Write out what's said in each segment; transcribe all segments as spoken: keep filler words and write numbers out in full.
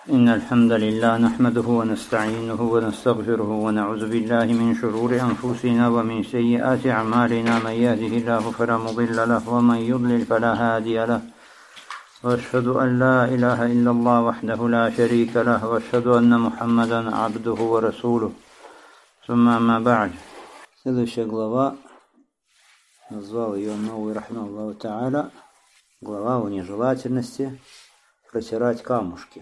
إن الحمد لله نحمده ونستعينه ونستغفره ونعوذ بالله من شرور أنفسنا ومن سيئات أعمالنا من يهده الله فلا مضل له ومن يضلل فلا هادي له وأشهد أن لا إله إلا الله وحده لا شريك له وأشهد أن محمدا عبده ورسوله ثم أما بعد. Следующая глава, назвал ее новый рахмаллаху та'аля, глава о нежелательности протирать камушки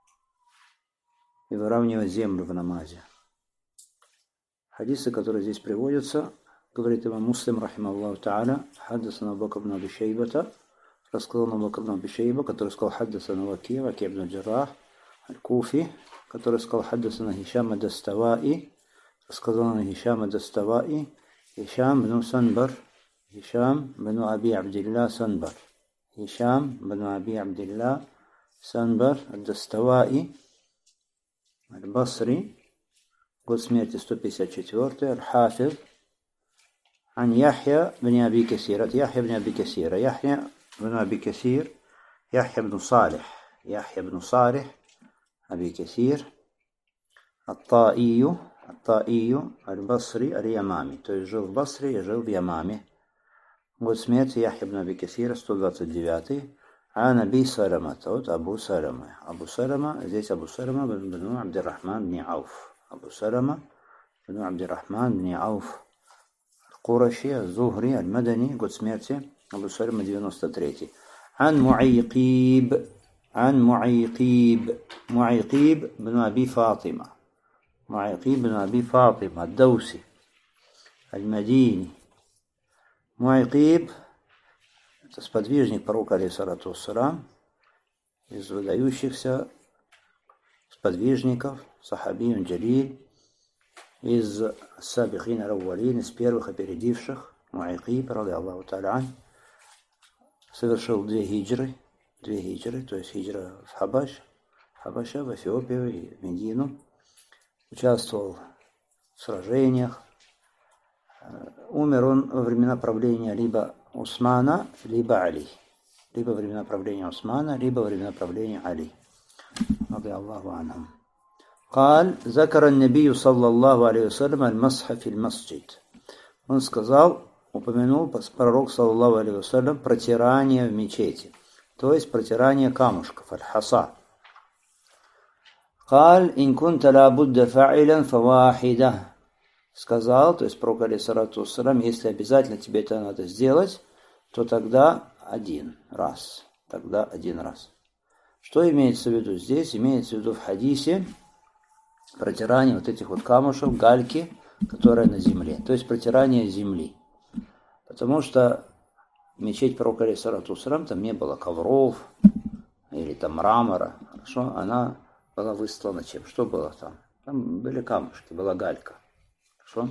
и выравнивать землю в намазе. Хадисы, которые здесь приводятся, говорит имам Муслим, рахимахуллаху та'аля, хаддасана Абу Бакр ибн Аби Шейбата, рассказал Абу Бакр ибн Аби Шейба, который сказал хаддасана Ваки, Ваки ибн Джаррах, аль-Куфи, который сказал хаддасана Хишам ад-Даставаи, рассказал на Хишам ад-Даставаи, Хишам бн Санбар, Хишам бн Аби Абдилла Санбар, Хишам бн Аби Абдилла Санбар ад-Даставаи, Аль-Басри, год смерти сто пятьдесят четвёртый, Аль-Хафиз, Ан Яхья бн Аби Касир, от Яхья бн Аби Касира, Яхья бн Аби Касир, Яхья бн Салих, Яхья бн Салих, Аби Касир, Ат-Таию, Ат-Таию, Аль-Басри, Аль-Ямами, то есть жил в Басре и жил в Ямаме. Год смерти Яхья бн Аби Касира, сто двадцать девятый, А Наби Салама, от Абу Салама. Абу Салама, здесь Абу Салама бн Абдиррахман бн Ауф. Абу Салама бн Абдиррахман бн Ауф. Кураши, Зухри, Аль-Мадани, год смерти Абу Салама девяносто третий. Ан Муайкиб, Ан Муайкиб, Муайкиб бн Аби Фатима. Муайкиб бн Аби Фатима, Ад-Дауси, Аль-Мадини. Муайкиб это сподвижник пророка, алейхиссалату вассалам, из выдающихся сподвижников, сахабиюн джалиль, из сабихин ал-аввалин, из первых опередивших. Муайкиб, ради Аллаху та'аля, совершил две хиджры, две хиджры, то есть хиджра в Хабаш, в Хабаша, в Эфиопию и в Медину. Участвовал в сражениях. Умер он во времена правления либо Усмана, либо Али. Либо во времена правления Усмана, либо во времена правления Али. Ради Аллаху анхум. قال ذكر النبي صلى الله عليه وسلم المسح في المسجد. Он сказал, упомянул пророк саллаллаху алейхи вассалям протирание в мечети, то есть протирание камушков, аль-хаса. قال إن كنت لابد فاعلا فواحدة. Сказал, то есть пророк алейхиссалату вассалям, если обязательно тебе это надо сделать, то тогда один раз. Тогда один раз. Что имеется в виду здесь? Имеется в виду в хадисе протирание вот этих вот камушек, гальки, которые на земле. То есть протирание земли. Потому что мечеть пророка алейхиссалату вассалям, там не было ковров или там мрамора. Хорошо? Она была выстлана чем? Что было там? Там были камушки, была галька. Хорошо?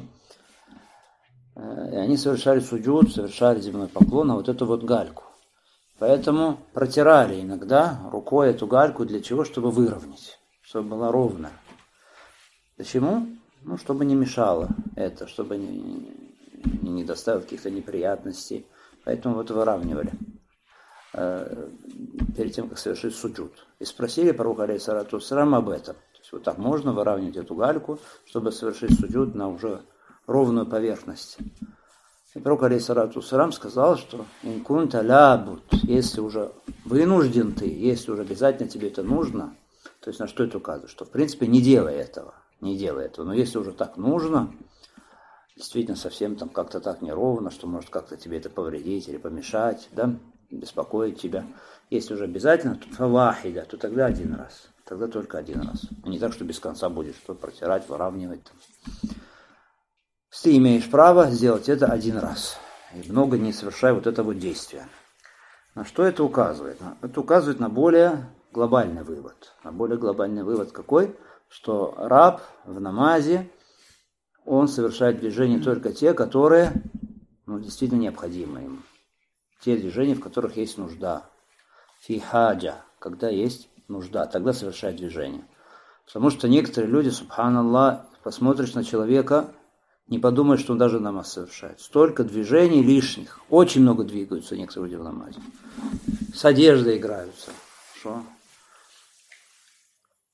И они совершали суджуд, совершали земной поклон на вот эту вот гальку. Поэтому протирали иногда рукой эту гальку для чего? Чтобы выровнять, чтобы была ровная. Почему? Ну, чтобы не мешало это, чтобы не, не, не доставило каких-то неприятностей. Поэтому вот выравнивали э, перед тем, как совершить суджуд. И спросили пророка алейхиссалату вассалям об этом. То есть вот так можно выравнивать эту гальку, чтобы совершить суджуд на уже ровную поверхность. И пророк алейхиссалату вассалям сказал, что инкунта лабут, если уже вынужден ты, если уже обязательно тебе это нужно, то есть на что это указывает? Что в принципе не делай этого, не делай этого. Но если уже так нужно, действительно совсем там как-то так неровно, что может как-то тебе это повредить или помешать, да, беспокоить тебя. Если уже обязательно, то фавахида, то тогда один раз. Тогда только один раз. Не так, что без конца будешь что протирать, выравнивать там. Ты имеешь право сделать это один раз. И много не совершай вот это вот действие. На что это указывает? Это указывает на более глобальный вывод. На более глобальный вывод какой? Что раб в намазе, он совершает движения только те, которые ну, действительно необходимы ему. Те движения, в которых есть нужда. Фи хаджа, когда есть нужда, тогда совершает движение. Потому что некоторые люди, субханаллах, посмотришь на человека, не подумаешь, что он даже намаз совершает. Столько движений лишних. Очень много двигаются некоторые люди в намазе. С одеждой играются. Что?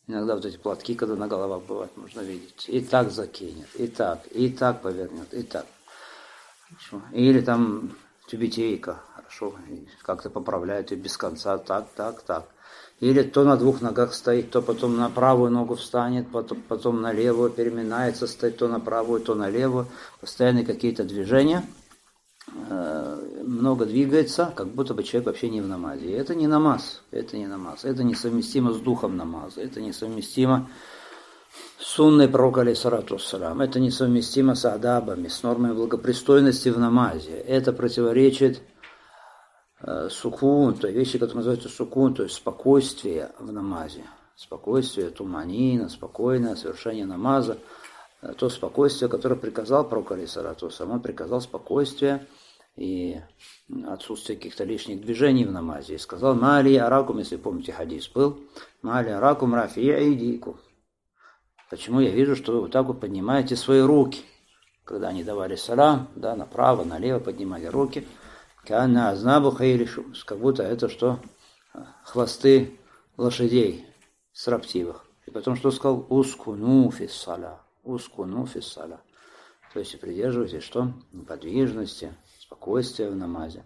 Иногда вот эти платки, когда на головах бывает, можно видеть. И так закинет, и так, и так повернет, и так. Хорошо. Или там тюбетейка, хорошо, как-то поправляют и без конца, так, так, так. Или то на двух ногах стоит, то потом на правую ногу встанет, потом, потом на левую переминается, стоит то на правую, то на левую. Постоянные какие-то движения, э, много двигается, как будто бы человек вообще не в намазе. И это не намаз, это не намаз, это несовместимо с духом намаза, это несовместимо с сунной пророка алейхиссалату вассалям, это несовместимо с адабами, с нормой благопристойности в намазе. Это противоречит сукун, то есть вещи, которые называются сукун, то есть спокойствие в намазе. Спокойствие, туманина, спокойное совершение намаза. То спокойствие, которое приказал пророк алейхиссалату вассалям, он приказал спокойствие и отсутствие каких-то лишних движений в намазе. И сказал: «Мали аракум», если помните, хадис был, «Мали аракум рафи айдикум». Почему я вижу, что вы вот так вот поднимаете свои руки? Когда они давали салам, да, направо, налево поднимали руки. Канна азнабу хайришу, как будто это что? Хвосты лошадей строптивых. И потом что сказал? Ускуну фиссаля. Ускуну фиссаля. То есть и придерживайтесь что? Неподвижности, спокойствия в намазе.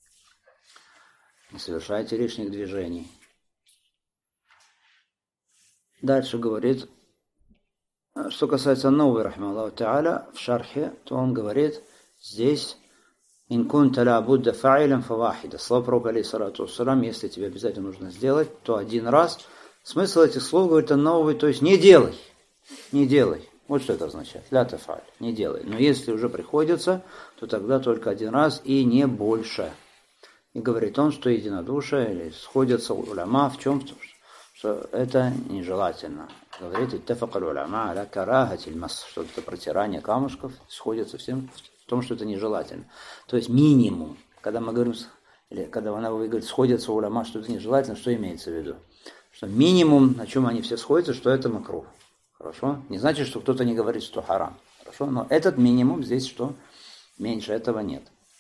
Не совершайте лишних движений. Дальше говорит, что касается новой, рахма Аллаху та'аля, в шархе, то он говорит здесь: «Ин кунта ла будда фа'илан фавахида». Слова пророка алейхиссалату вассалям, если тебе обязательно нужно сделать, то один раз. Смысл этих слов, говорит, новый, то есть не делай, не делай. Вот что это означает. Ля тафаль, не делай. Но если уже приходится, то тогда только один раз и не больше. И говорит он, что единодушие или сходятся уляма в чем-то, что это нежелательно. Говорит, иттафака уляма аля карахатиль мас, что это протирание камушков сходятся всем в том, что это нежелательно. То есть минимум, когда мы говорим, или когда она говорит, сходятся уляма, что это нежелательно, что имеется в виду? Что минимум, на чем они все сходятся, что это макрух. Хорошо? Не значит, что кто-то не говорит, что харам. Хорошо? Но этот минимум здесь что? Меньше этого нет.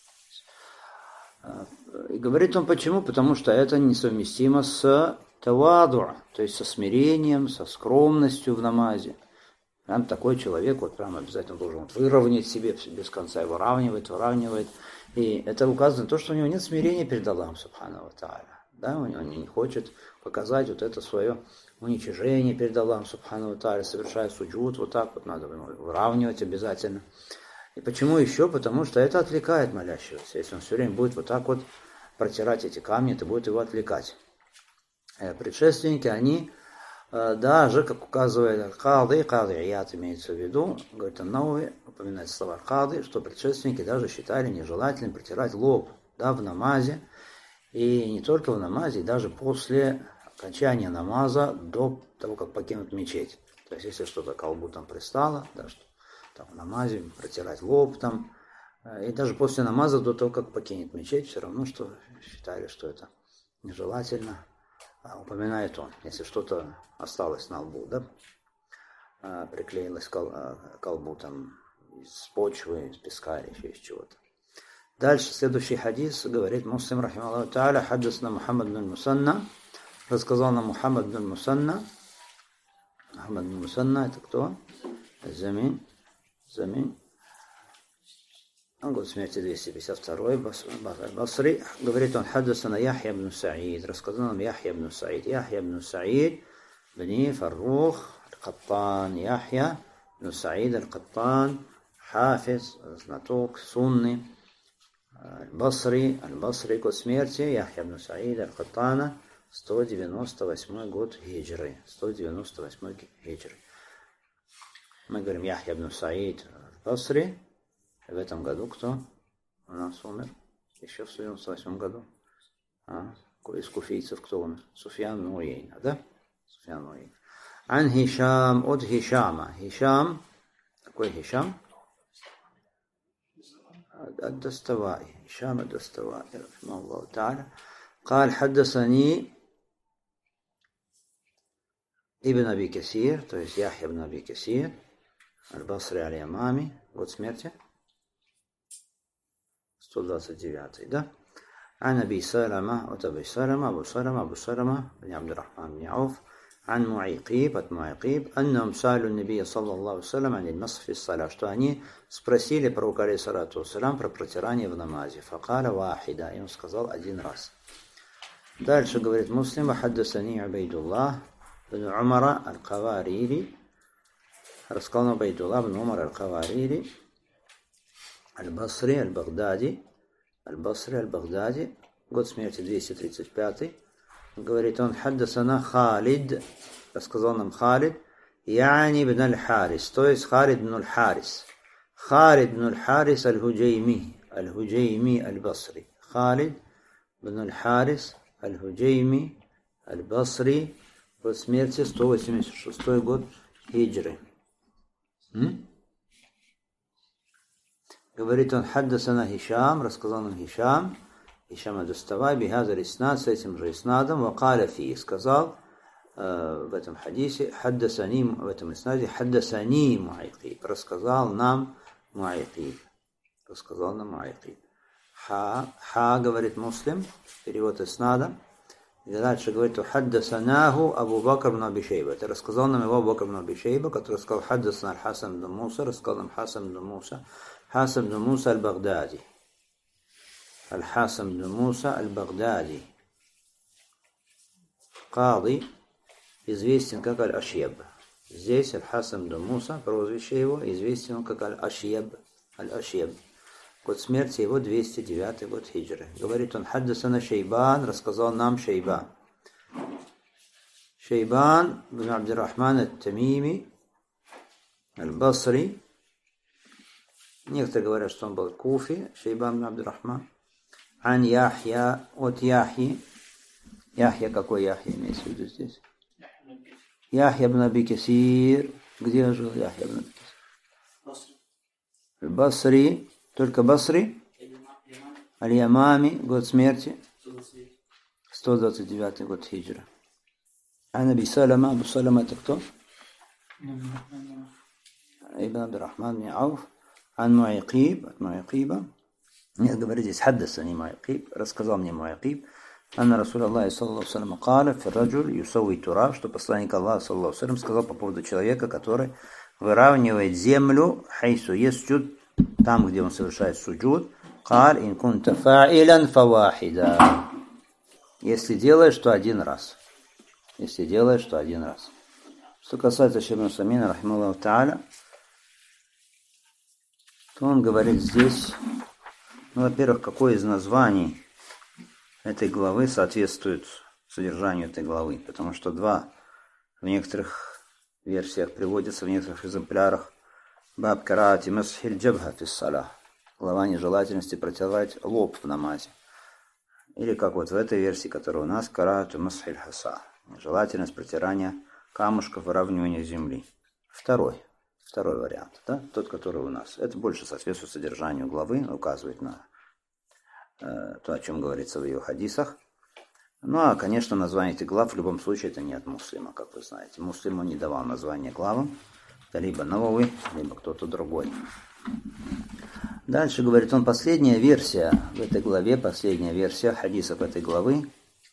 И говорит он почему? Потому что это несовместимо с таваду, то есть со смирением, со скромностью в намазе. Прям такой человек вот прям обязательно должен вот выровнять себе без конца, и выравнивает, выравнивает. И это указано на то, что у него нет смирения перед Аллахом, субхану ва тааля. Да, он не хочет показать вот это свое уничижение перед Аллахом, субхану ва тааля, совершая суджуд, вот так вот надо выравнивать обязательно. И почему еще? Потому что это отвлекает молящегося. Если он все время будет вот так вот протирать эти камни, это будет его отвлекать. Предшественники, они даже, как указывает Аль-Кады, Кады Ияд имеется в виду, говорит Ан-Навави, упоминает слова Аль-Кады, что предшественники даже считали нежелательным протирать лоб, да, в намазе, и не только в намазе, даже после окончания намаза, до того, как покинут мечеть. То есть, если что-то к колбу там пристало, да, что там в намазе протирать лоб там, и даже после намаза, до того, как покинет мечеть, все равно, что считали, что это нежелательно. Упоминает он, если что-то осталось на лбу, да, приклеилось к колбу там из почвы, из песка или еще из чего-то. Дальше следующий хадис говорит Муслим, рахимахуллаху тааля, хаддасна Мухаммад бин Мусанна, рассказал нам Мухаммад бин Мусанна. Мухаммад бин Мусанна это кто? Замин, Замин. Он год смерти двести пятьдесят второй, Басри. Говорит он, хаддасана Яхья бин Саид. Рассказал нам Яхья бин Саид. Яхья бин Саид, бни Фаррух, Аль-Каттан. Яхья бин Саид Аль-Каттан, хафиз, знаток, сунни, Аль-Басри. Аль-Басри, год смерти Яхья бин Саид Аль-Каттана, сто девяносто восьмой год хиджры. сто девяносто восьмой хиджры. Мы говорим Яхья бин Саид Аль-Басри. В этом году кто у нас умер? Еще в девяносто восьмом году. А, из куфийцев кто умер? Суфьян бин Уейна, да? Суфьян бин Уейна. Ан Хишам, от Хишама. Хишам, какой Хишам? الدستوائي هشام الدستوائي رحمه الله تعالى قال حدثني ابن أبي كثير то есть Яхья ибн Аби Касир Аль-Басри Аль-Ямами, год смерти сто двадцать девятый, да? عن أبي سلمة от Аби Салама, Абу Салама, Абу Салама бин Абдуррахман бин Ауф, عن معيقيب от معيقيب أنهم سألوا النبي صلى الله عليه وسلم عن المسح في الصلاة, что они спросили пророка алейхиссалату вассалям про протирание в намазе. فقال واحدة, и он сказал один раз. Дальше говорит Муслим: حدثني عبيد الله بن عمر القواريري, рассказал عبيد الله بن عمر القواريري البصري البغدادي, البصري البغدادي, год смерти двести тридцать пятый. Говорит он: حدثنا خالد, рассказал нам Халид, يعني بن الحارث, то есть Халид بن الحارث, Халид بن الحارث الهجيمي, الهجيمي البصري, Халид بن الحارث الهجيمي البصري, год смерти сто восемьдесят шестой год хиджры. Говорит он: حدثنا هشام, рассказал нам Хишам, Хишам ад-Дуставай, бихаза риснад, с этим же иснадом, вакаля фи, сказал э, в этом хадисе, хаддасани, в этом иснаде, хаддасани Муайкиб, рассказал нам Муайкиб, рассказал нам Муайкиб. Ха, ха, говорит Муслим, перевод иснада, и дальше говорит: хаддасанаху Абу Бакр бн Аби Шейба, это рассказал нам его Абу Бакр бн Аби Шейба, который сказал: хаддасана аль-Хасан бн Муса, рассказал нам Хасан бн Муса, Хасан бн Муса аль-Багдади, الحاسم بن موسى البغدادي, قاضي, известен как Аль-Ашьяб. Здесь Аль-Хасан бн Муса, прозвище его, известен как Аль-Ашьяб, Аль-Ашьяб. Год смерти его двести девятый год хиджры. Говорит он: حدثنا Шейбан, рассказал нам Шейбан. Шейбан бн Абдир-Рахман ат-Тамими аль-Басри. Некоторые говорят, что он был в Куфе, Шейбан бн Абдир-Рахман. Ан Яхья, от Яхьи. Яхья, какой Яхья имеется в виду здесь? Яхья бн Аби Касир. Где жил Яхья бн Аби Касир? Басри. Только Басри? Аль-Ямами, год смерти. сто двадцать девятый год хиджра. Ан Аби Салама. Абу Салама это кто? Ибн Абдир-Рахман бн Ауф. Ан Муайкиб, от Муайкиба. Нет, говорит здесь: حدثني معيقيب, рассказал мне Муайкиб, أن رسول الله صلى الله عليه وسلم قال في الرجل يسوي تراب, что посланник Аллаха صلى الله عليه وسلم сказал по поводу человека, который выравнивает землю, حيث يسجد, там, где он совершает суджуд, قال إن كنت فاعلا فواحدا, если делаешь, то один раз, если делаешь, то один раз. Что касается Шейх ибн Усаймина, рахимахуллаху та'аля, то он говорит здесь, ну, во-первых, какое из названий этой главы соответствует содержанию этой главы, потому что два в некоторых версиях приводятся, в некоторых экземплярах: баб караати масхиль джабха фис салах, глава нежелательности протирать лоб в намазе, или как вот в этой версии, которая у нас, караату масхиль хаса, нежелательность протирания камушков, выравнивания земли. Второй. Второй вариант, да, тот, который у нас. Это больше соответствует содержанию главы, указывает на э, то, о чем говорится в ее хадисах. Ну, а, конечно, название этих глав в любом случае это не от Муслима, как вы знаете. Муслиму не давал название главам, это либо Навави, либо кто-то другой. Дальше говорит он: последняя версия в этой главе, последняя версия хадисов этой главы,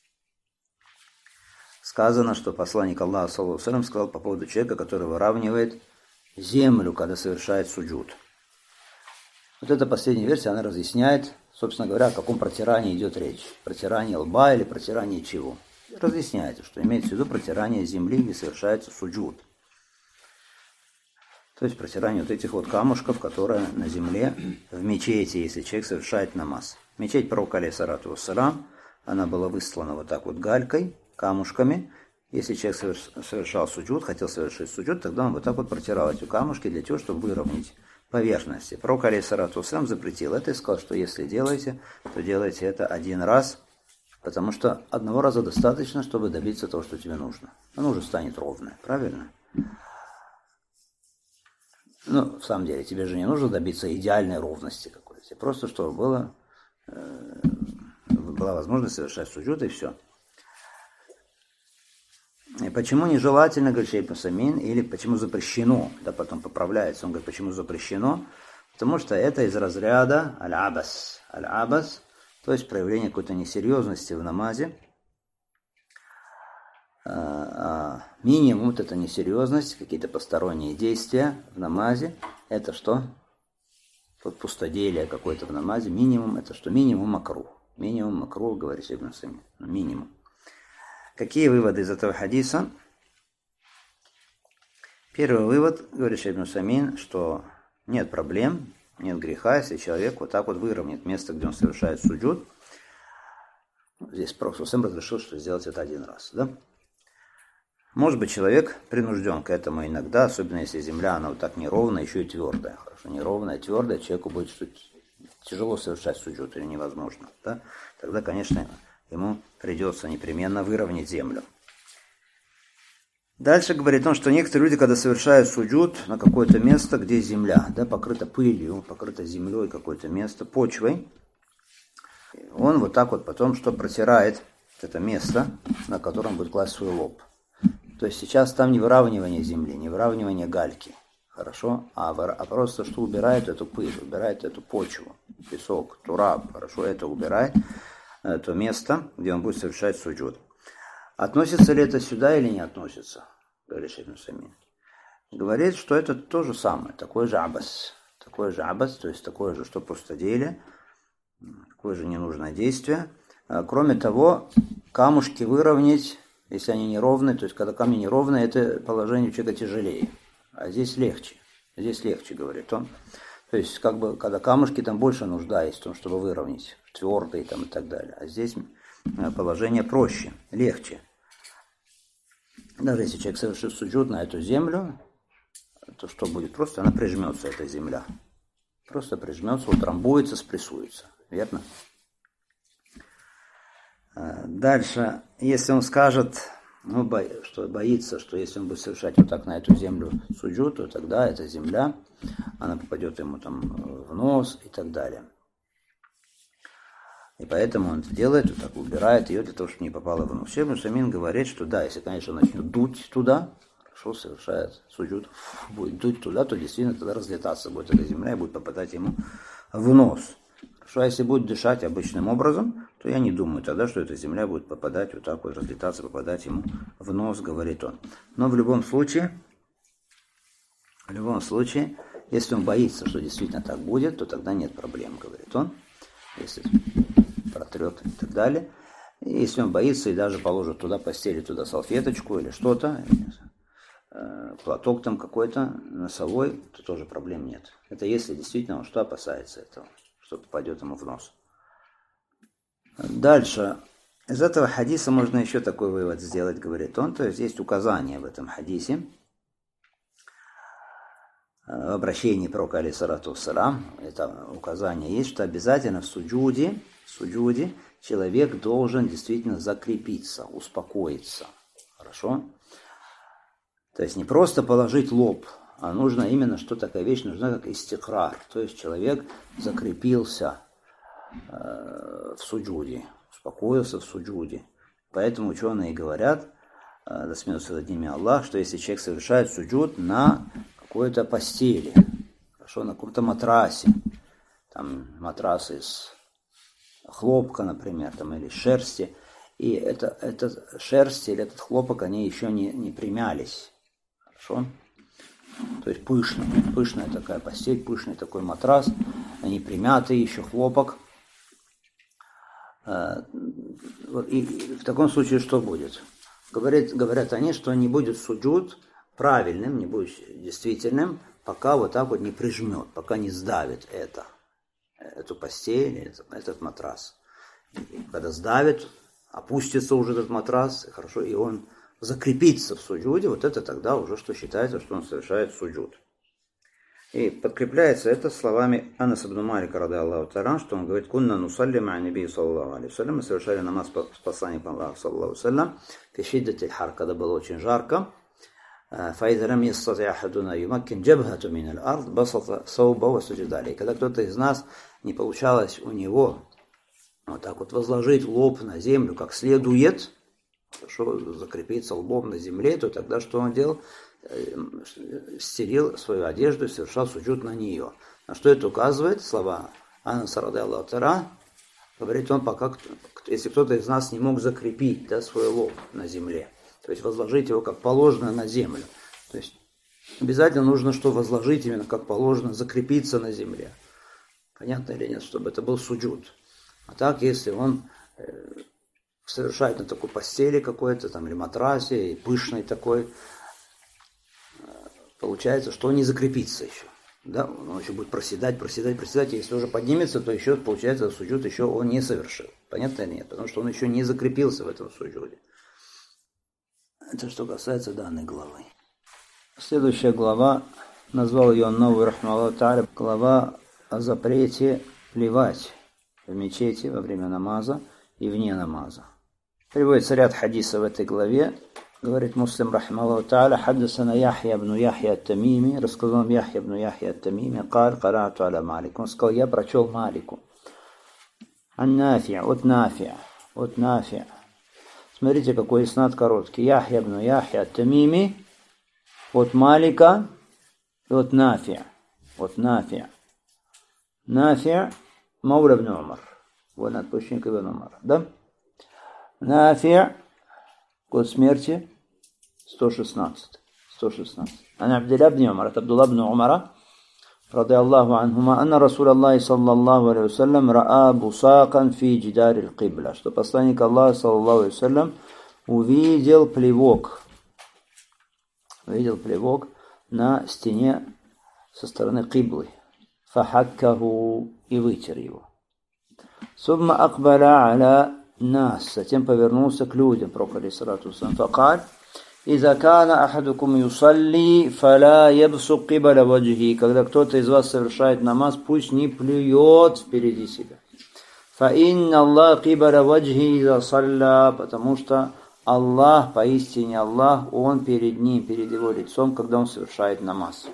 сказано, что посланник Аллаха саллаллаху алейхи ва саллям сказал по поводу человека, который выравнивает землю, когда совершает суджуд. Вот эта последняя версия, она разъясняет, собственно говоря, о каком протирании идет речь. Протирание лба или протирание чего. Разъясняется, что имеется в виду протирание земли, где совершается суджуд. То есть протирание вот этих вот камушков, которые на земле в мечети, если человек совершает намаз. Мечеть пророка алейхиссалату вассалам, она была выслана вот так вот галькой, камушками. Если человек совершал суджуд, хотел совершить суджуд, тогда он вот так вот протирал эти камушки для того, чтобы выровнять поверхности. Пророк алейхиссалату вассалам запретил это и сказал, что если делаете, то делайте это один раз, потому что одного раза достаточно, чтобы добиться того, что тебе нужно. Оно уже станет ровное, правильно? Ну, в самом деле, тебе же не нужно добиться идеальной ровности какой-то. Просто, чтобы было, э, была возможность совершать суджуд, и все. И почему нежелательно, говорит Шейх ибн Усаймин, или почему запрещено, да, потом поправляется, он говорит, почему запрещено, потому что это из разряда аль-абас, аль-абас, то есть проявление какой-то несерьезности в намазе, А минимум – это несерьезность, какие-то посторонние действия в намазе. Это что? Вот пустоделие какое-то в намазе. Минимум – это что? Минимум макрух. Минимум макрух, говорит Ибн Усаймин. Минимум. Какие выводы из этого хадиса? Первый вывод, говорит Ибн Усаймин, что нет проблем, нет греха, если человек вот так вот выровняет место, где он совершает суджуд. Здесь Пророк сам разрешил, что сделать это один раз. Да? Может быть, человек принужден к этому иногда, особенно если земля, она вот так неровная, еще и твердая. Хорошо, неровная, твердая, человеку будет тяжело совершать суджуд или невозможно. Да? Тогда, конечно, ему придется непременно выровнять землю. Дальше говорит он, что некоторые люди, когда совершают суджуд на какое-то место, где земля, да, покрыта пылью, покрыта землей какое-то место, почвой, он вот так вот потом что протирает это место, на котором будет класть свой лоб. То есть сейчас там не выравнивание земли, не выравнивание гальки, хорошо, а, а просто что убирает эту пыль, убирает эту почву, песок, тураб, хорошо, это убирает, это место, где он будет совершать суджуд. Относится ли это сюда или не относится, говорит Ибн Усаймин. Говорит, что это то же самое, такой же абас, такой же абас, то есть такое же, что пустоделие, такое же ненужное действие. Кроме того, камушки выровнять, если они неровные, то есть когда камни неровные, это положение у человека тяжелее. А здесь легче. Здесь легче, говорит он. То есть, как бы, когда камушки, там больше нужда есть в том, чтобы выровнять, твердые там и так далее. А здесь положение проще, легче. Даже если человек совершит суджуд на эту землю, то что будет? Просто она прижмется, эта земля. Просто прижмется, утрамбуется, спрессуется. Верно? Дальше, если он скажет, ну, бо, что боится, что если он будет совершать вот так на эту землю суджуд, то тогда эта земля, она попадет ему там в нос и так далее. И поэтому он это делает, вот так убирает ее для того, чтобы не попало в нос. Ибн Усаймин говорит, что да, если, конечно, он начнет дуть туда, хорошо, совершает суджуд, будет дуть туда, то действительно тогда разлетаться будет эта земля и будет попадать ему в нос. Хорошо, а если будет дышать обычным образом, то я не думаю тогда, что эта земля будет попадать вот так вот, разлетаться, попадать ему в нос, говорит он. Но в любом случае, в любом случае, если он боится, что действительно так будет, то тогда нет проблем, говорит он. Если протрет и так далее. И если он боится и даже положит туда, постелит туда салфеточку или что-то, платок там какой-то носовой, то тоже проблем нет. Это если действительно он что опасается этого, что попадет ему в нос. Дальше. Из этого хадиса можно еще такой вывод сделать, говорит он. То есть есть указание в этом хадисе, в обращении пророка алейхиссалату вассалам, это указание есть, что обязательно в суджуде, в суджуде человек должен действительно закрепиться, успокоиться. Хорошо? То есть не просто положить лоб, а нужно именно, что такая вещь нужна, как истикрар. То есть человек закрепился э, в суджуде, успокоился в суджуде. Поэтому ученые говорят, э, да смеется над ними Аллах, что если человек совершает суджуд на какой-то постели, хорошо, на каком-то матрасе, там матрас из хлопка, например, там, или шерсти, и это, это шерсть или этот хлопок, они еще не, не примялись, хорошо, то есть пышный, пышная такая постель, пышный такой матрас, они примятый, еще хлопок, и в таком случае что будет? Говорят, говорят они, что не будет суджуд правильным, не будет действительным, пока вот так вот не прижмет, пока не сдавит это, эту постель, этот, этот матрас. И когда сдавит, опустится уже этот матрас, хорошо, и он закрепится в суджуде, вот это тогда уже что считается, что он совершает суджуд. И подкрепляется это словами Анаса ибн Малика, ради Аллаху та'аля, что он говорит: «Кунна нусалли ма наби саллаллаху алейхи вассалям». Мы совершали намаз с посланником Аллаха, саллаллаху алейхи вассалям, фи шиддатиль хар, когда было очень жарко. فإذا لم يستطع أحدنا يمكن جبهته من الأرض بسط ثوبه وسجد عليه. Когда кто-то из нас не получалось у него вот так вот возложить лоб на землю как следует, хорошо, закрепиться лбом на земле, то тогда что он делал? Стелил свою одежду и совершал суджуд на нее. На что это указывает? Слова Анаса ради Аллаху та'аля, говорит он, пока, если кто-то из нас не мог закрепить, да, свой лоб на земле. То есть возложить его как положено на землю. То есть обязательно нужно, что возложить именно как положено, закрепиться на земле. Понятно или нет? Чтобы это был суджуд. А так, если он совершает на такой постели какой-то, там, или матрасе, и пышной такой, получается, что он не закрепится еще. Да? Он еще будет проседать, проседать, проседать. И если уже поднимется, то еще, получается, суджуд еще он не совершил. Понятно или нет? Потому что он еще не закрепился в этом суджуде. Это что касается данной главы. Следующая глава, назвал ее Новый Рахмаллаху Тааля, глава о запрете плевать в мечети во время намаза и вне намаза. Приводится ряд хадисов в этой главе. Говорит Муслим Рахмаллаху Тааля: «Хаддасана Яхья ибн Яхья ат-Тамими», рассказал нам Яхья ибн Яхья ат-Тамими, «Каль караату аля Малик». Он сказал: я прочел Малику. Ан Нафи', от Нафи', от Нафи'. Смотрите, какой иснад короткий. Яхья ибн Яхья ат-Тамими, от Малика и от Нафи', от Нафи'. Нафи' Маула ибн Умар. Вольный отпущенник ибн Умара. Да? Нафи', год смерти сто шестнадцать. сто шестнадцать. Ан Абдилла ибн Умар, от Абдулла ибн Умара, رضي الله عنهما, أن رسول الله صلى الله عليه وسلم رأى بصاقا في جدار القبلة, что посланник Аллаха саллаллаху алейхи ва саллям увидел плевок, увидел плевок на стене со стороны киблы, фахаккаху, и вытер его. Сумма акбаля аля нас, затем повернулся к людям, пророк алейхиссалату вассалям, факаль: «Иза кана ахадукум юсалли, фаля ябсук кибаля ваджихи». Когда кто-то из вас совершает намаз, пусть не плюет впереди себя. Фа инна Аллах кибаля ваджхи иза салля, потому что Аллах, поистине Аллах, Он перед ним, перед его лицом, когда он совершает намаз.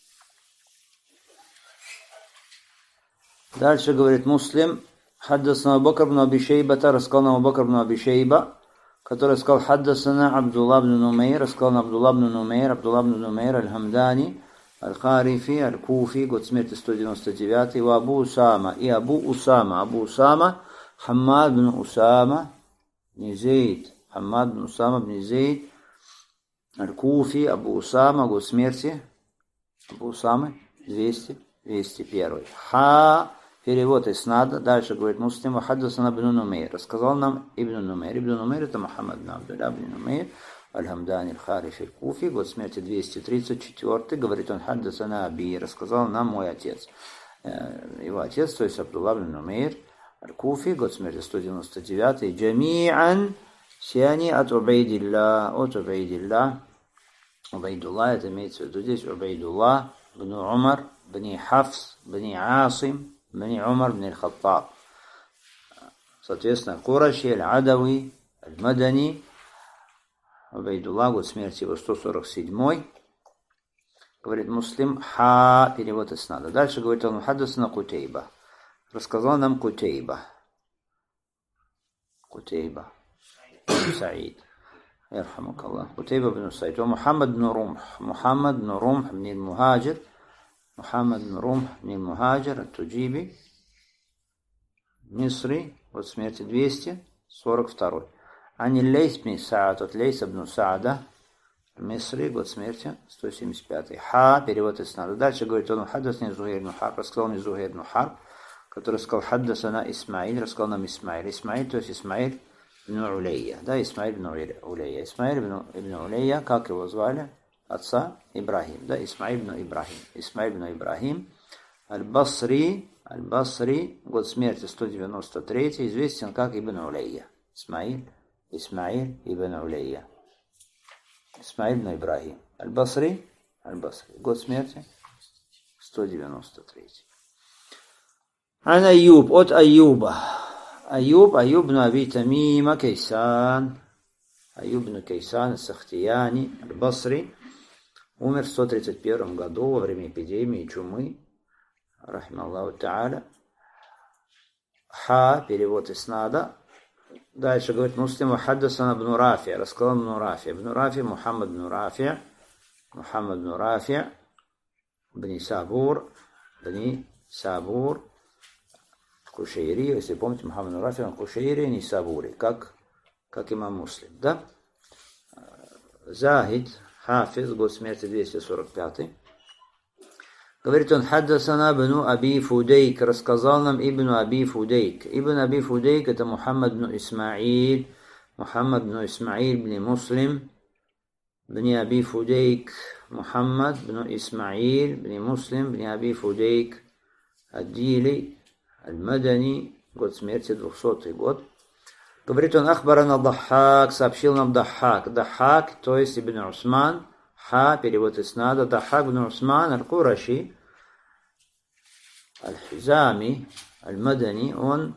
Дальше говорит Муслим: «Хаддасана Абу Бакр ибн Аби Шейба», рассказал нам Абу Бакр ибн Аби Шейба, который сказал: «Хаддасана Абдулла ибн Нумейр», рассказал нам Абдулла ибн Нумейр, Абдулла ибн Нумейр аль-Хамдани, аль-Харифи, аль-Куфи, год смерти сто девяносто девятый, и Абу Усама, и Абу Усама, Абу Усама, Хаммад ибн Усама, ибн Зейд, Хаммад ибн Усама, ибн Зейд, аль-Куфи, Абу Усама, год смерти, Абу Усамы, двести, двести один. Ха, перевод иснада. Дальше говорит Муслим: «Хаддасана ибн Нумейр», рассказал нам Ибн Нумейр. Ибн Нумейр — это Мухаммад ибн Абдулла ибн Нумейр аль-Хамдани аль-Харифи аль-Куфи, год смерти двести тридцать четыре. Говорит он: «Хаддасана Аби», рассказал нам мой отец. Его отец, то есть Абдулла ибн Нумейр аль-Куфи, год смерти сто девяносто девятый. Джами'ан, все они от Убайдилла, от Убайдилла. Убайдулла — это имеется в виду здесь Убайдулла ибн Умар, ибн Хафс, ибн Асим, ибн Умар, ибн аль-Хаттаб. Соответственно, Кураши, аль-Адави, аль-Мадани. Убайдулла, год смерти его сто сорок седьмой. Говорит Муслим: «Ха», перевод иснада. Дальше говорит он: «Хаддасана Кутейба», рассказал нам Кутейба. Кутейба Саид, ярхамук Аллах. Кутейба ибн Саид. Мухаммад ибн Румх, Мухаммад ибн Румх ибн аль-Мухаджир, Мухаммад ибн Румх ибн аль-Мухаджир ат-Туджиби, Мисри, год смерти двести сорок второй. Ани Лейс ибн Саад, от Лейса ибн Саада, Мисри, год смерти сто семьдесят пятый. Ха, перевод иснада. Дальше говорит он: «Хаддасани Зухайр ибн Харб», рассказал мне Зухайр ибн Харб, который сказал: «Хаддасана Исмаиль», рассказал нам Исмаиль. Исмаиль, то есть Исмаиль ибн Улейя. Да, Исмаиль ибн Улейя. Исмаиль ибн Улейя, как его звали? Отца Ибрахим. Да, Исмаиль ибн Ибрахим. Исмаиль ибн Ибрахим аль-Басри, аль-Басри, год смерти сто девяносто третий, известен как Ибн Улейя. Исмаиль, Исмаиль ибн Улейя. Исмаиль ибн Ибрахим аль-Басри, аль-Басри, год смерти сто девяносто третий. Ан Аюб, от Аюба. Аюб, Аюб ибн Аби Тамима Кейсан, Аюб ибн Кейсан ас-Сахтияни аль-Басри, умер в сто тридцать первом году во время эпидемии чумы, рахималлаху та'аля. Ха, перевод иснада. Дальше говорит Муслим: «Хаддасана ибн Рафи», рассказал ибн Рафи. Ибн Рафи, Мухаммад ибн Рафи, Мухаммад ибн Рафи, ибн Сабур, ибн Сабур, Кушейри, если помните, Мухаммад ибн Рафи, он Кушейри, не Сабури, как, как имам Муслим, да? Захид, Хафиз, год смерти двести сорок пятый. Говорит он, хаддасана бну Аби Фудейк, рассказал нам Ибн Аби Фудейк. Ибн Аби Фудейк это Мухаммад бн Исмаиль, Мухаммад бн Исмаиль бн Муслим, бн Аби Фудейк, Мухаммад бн Исмаиль бн Муслим, бн Аби Фудейк, Аддили, Аль-Мадани, год смерти двухсотый год. Говорит он, ахбарана Даххак, сообщил нам Даххак. Даххак, то есть Ибн Усман, Ха, перевод иснада, Даххак ибн Усман, Аль-Кураши, Аль-Хизами, Аль-Мадани, он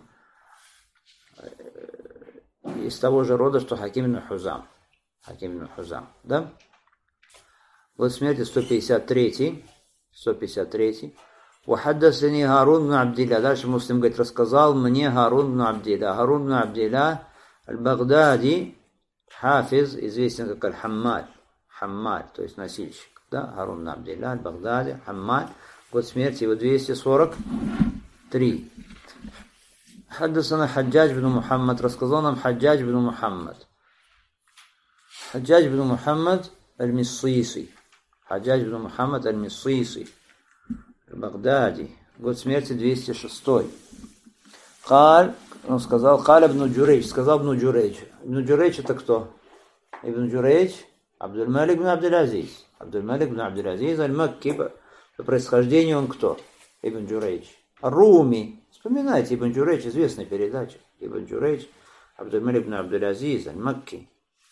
из того же рода, что Хаким ибн Хузам. Хаким ибн Хузам, да? Год смерти сто пятьдесят третий, сто пятьдесят третий. Вахаддасани Харун бн Абдилля. Дальше Муслим говорит, рассказал мне Харун бн Абдилля. Харун бн Абдилля аль-Багдади, Хафиз, известен как Аль-Хаммаль. Хаммаль, то есть носильщик. Да? Харун бн Абдилля аль-Багдади, Хаммаль. Год смерти его двести сорок три. Хаддасана Хаджадж бн Мухаммад. Рассказал нам Хаджадж бн Мухаммад. Хаджадж бн Мухаммад аль-Миссиси. Хаджадж бн Мухаммад аль-Миссиси. Багдади, год смерти двести шестой. Каль, он сказал, Каль ибн Джурейдж, сказал ибн Джурейдж. Ибн Джурейдж это кто? Ибн Джурейдж, Абдуль-Малик ибн Абдуль-Азиз. Абдуль-Малик ибн Абдуль-Азиз, аль-Макки, по происхождению он кто? Ибн Джурейдж. Руми, вспоминайте, Ибн Джурейдж, известная передача. Ибн Джурейдж, Абдуль-Малик ибн Абдуль-Азиз, аль-Макки.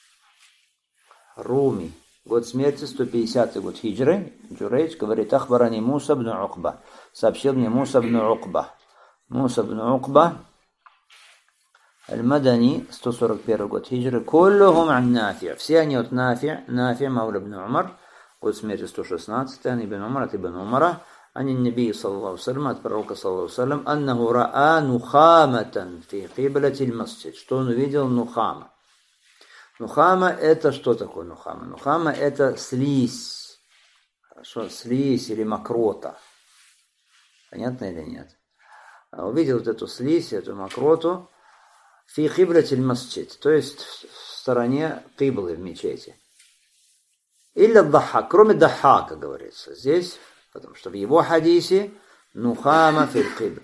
Руми. Год смерти сто пятидесятый год хиджры. Джурейдж говорит, ахбарани Муса бн Укба. Сообщил мне Муса бн Укба. Муса бн Укба, Аль-Мадани, сто сорок первый год хиджры. Куллухум ан Нафи. Все они от Нафи. Нафи мауля бн Умар. Год смерти сто шестнадцатый. Ан ибн Умар от ибн Умара. Ани Наби, саллаллаху салям, от пророка, саллаллаху салям. Аннаху раа нухаматан фи киблати аль-масджид. Что он увидел? Нухама. Нухама это что такое нухама? Нухама это слизь. Хорошо, слизь или мокрота. Понятно или нет? Увидел вот эту слизь, эту мокроту фи киблати аль-масджид, то есть в стороне киблы в мечети. Или дахак, кроме дахака говорится здесь, потому что в его хадисе нухама фил кибла.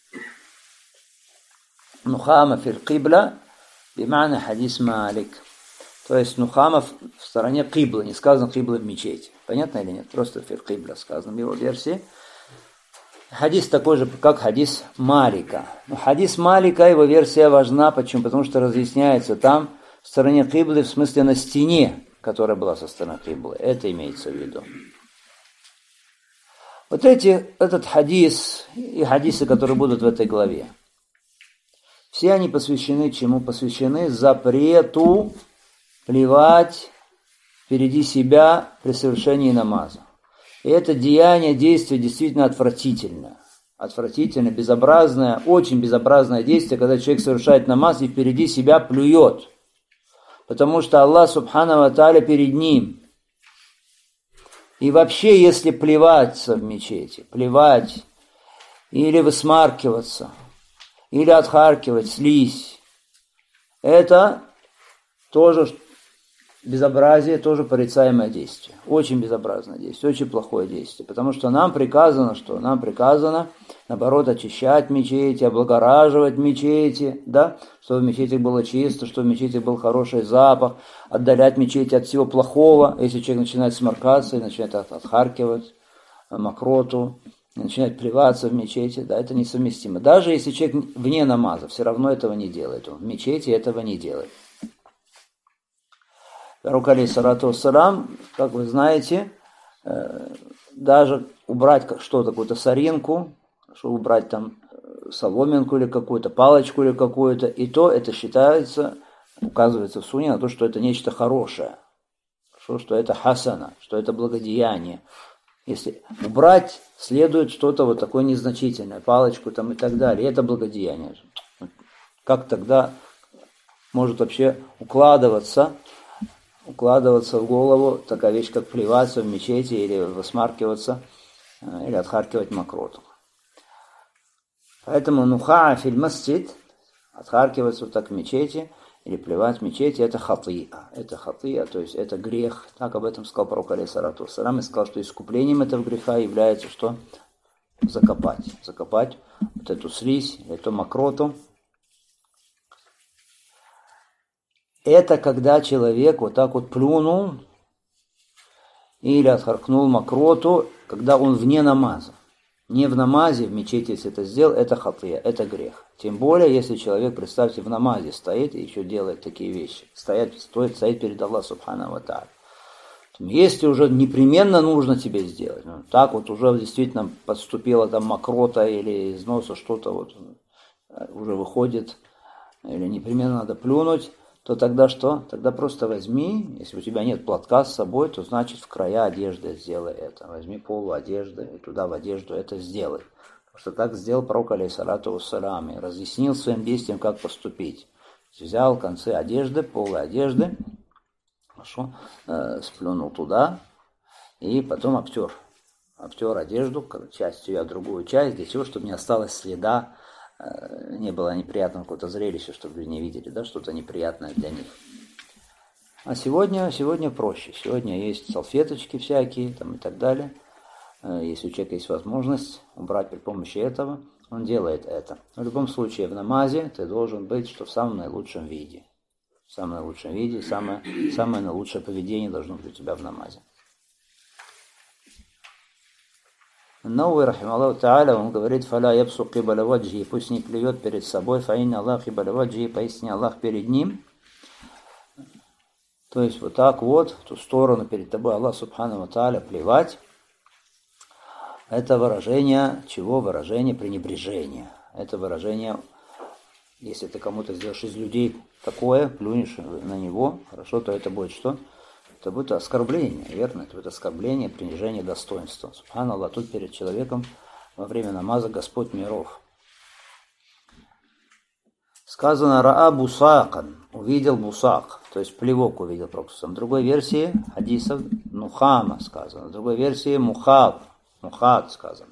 Нухама фил кибла бимана хадис Малик. То есть нухама в стороне киблы, не сказано кибла в мечети. Понятно или нет? Просто фил кибла сказано в его версии. Хадис такой же, как хадис Малика. Но хадис Малика, его версия важна. Почему? Потому что разъясняется там в стороне киблы, в смысле на стене, которая была со стороны киблы. Это имеется в виду. Вот эти, этот хадис и хадисы, которые будут в этой главе, все они посвящены чему? Посвящены запрету плевать впереди себя при совершении намаза. И это деяние, действие действительно отвратительное. Отвратительное, безобразное, очень безобразное действие, когда человек совершает намаз и впереди себя плюет. Потому что Аллах Субхану ва Тааля перед ним. И вообще, если плеваться в мечети, плевать или высмаркиваться, или отхаркивать слизь, это тоже безобразие, тоже порицаемое действие. Очень безобразное действие, очень плохое действие. Потому что нам приказано, что? Нам приказано, наоборот, очищать мечети, облагораживать мечети, да? Чтобы в мечетях было чисто, чтобы в мечетях был хороший запах, отдалять мечети от всего плохого. Если человек начинает сморкаться и начинает отхаркивать мокроту, начинает плеваться в мечети, да, это несовместимо. Даже если человек вне намаза, все равно этого не делает. Он в мечети этого не делает. Пророк алейхиссалату вассалям, как вы знаете, даже убрать что-то, какую-то соринку, что убрать там соломинку или какую-то, палочку или какую-то, и то это считается, указывается в суне на то, что это нечто хорошее, что, что это хасана, что это благодеяние. Если убрать, следует что-то вот такое незначительное, палочку там и так далее, и это благодеяние. Как тогда может вообще укладываться, укладываться в голову такая вещь, как плеваться в мечети или высмаркиваться, или отхаркивать мокроту. Поэтому нухаа филь масджид, отхаркиваться вот так в мечети, или плевать в мечети, это хатия. Это хатия, то есть это грех. Так об этом сказал пророк алейхиссалату вассалям, и сказал, что искуплением этого греха является что? Закопать. Закопать вот эту слизь, эту мокроту. Это когда человек вот так вот плюнул или отхаркнул мокроту, когда он вне намаза. Не в намазе, в мечети, если это сделал, это хатия, это грех. Тем более, если человек, представьте, в намазе стоит и еще делает такие вещи. Стоит, стоит, стоит перед Аллахом субхану ва тааля. Если уже непременно нужно тебе сделать, ну, так вот уже действительно подступила там мокрота или из носа что-то вот уже выходит, или непременно надо плюнуть, то тогда что? Тогда просто возьми, если у тебя нет платка с собой, то значит в края одежды сделай это. Возьми полу одежды и туда в одежду это сделай. Потому что так сделал пророк алейхиссалату вассалям и разъяснил своим действием, как поступить. Взял концы одежды, полы одежды, хорошо, э, сплюнул туда и потом обтер. Обтер одежду, часть ее, другую часть, для чего, чтобы не осталось следа, не было неприятного какого-то зрелища, чтобы люди не видели, да, что-то неприятное для них. А сегодня, сегодня проще. Сегодня есть салфеточки всякие там, и так далее. Если у человека есть возможность убрать при помощи этого, он делает это. В любом случае, в намазе ты должен быть что в самом наилучшем виде. В самом наилучшем виде, самое, самое наилучшее поведение должно быть у тебя в намазе. Науи, рахималлаху тааля, он говорит, «Фаля ябсу кибаля ваджи», пусть не плюет перед собой, «Фаинна Аллах кибаля ваджи», поистине Аллах перед ним. То есть вот так вот, в ту сторону перед тобой Аллах субхану ва тааля плевать. Это выражение, чего? Выражение пренебрежения. Это выражение, если ты кому-то сделаешь из людей такое, плюнешь на него, хорошо, то это будет что? Это будет оскорбление, верно? Это будет оскорбление, принижение достоинства. Субханаллах, тут перед человеком во время намаза Господь миров. Сказано «Раа бусакан», увидел бусак, то есть плевок увидел пророк. В другой версии хадисов нухама сказано, в другой версии мухаб, мухад сказано.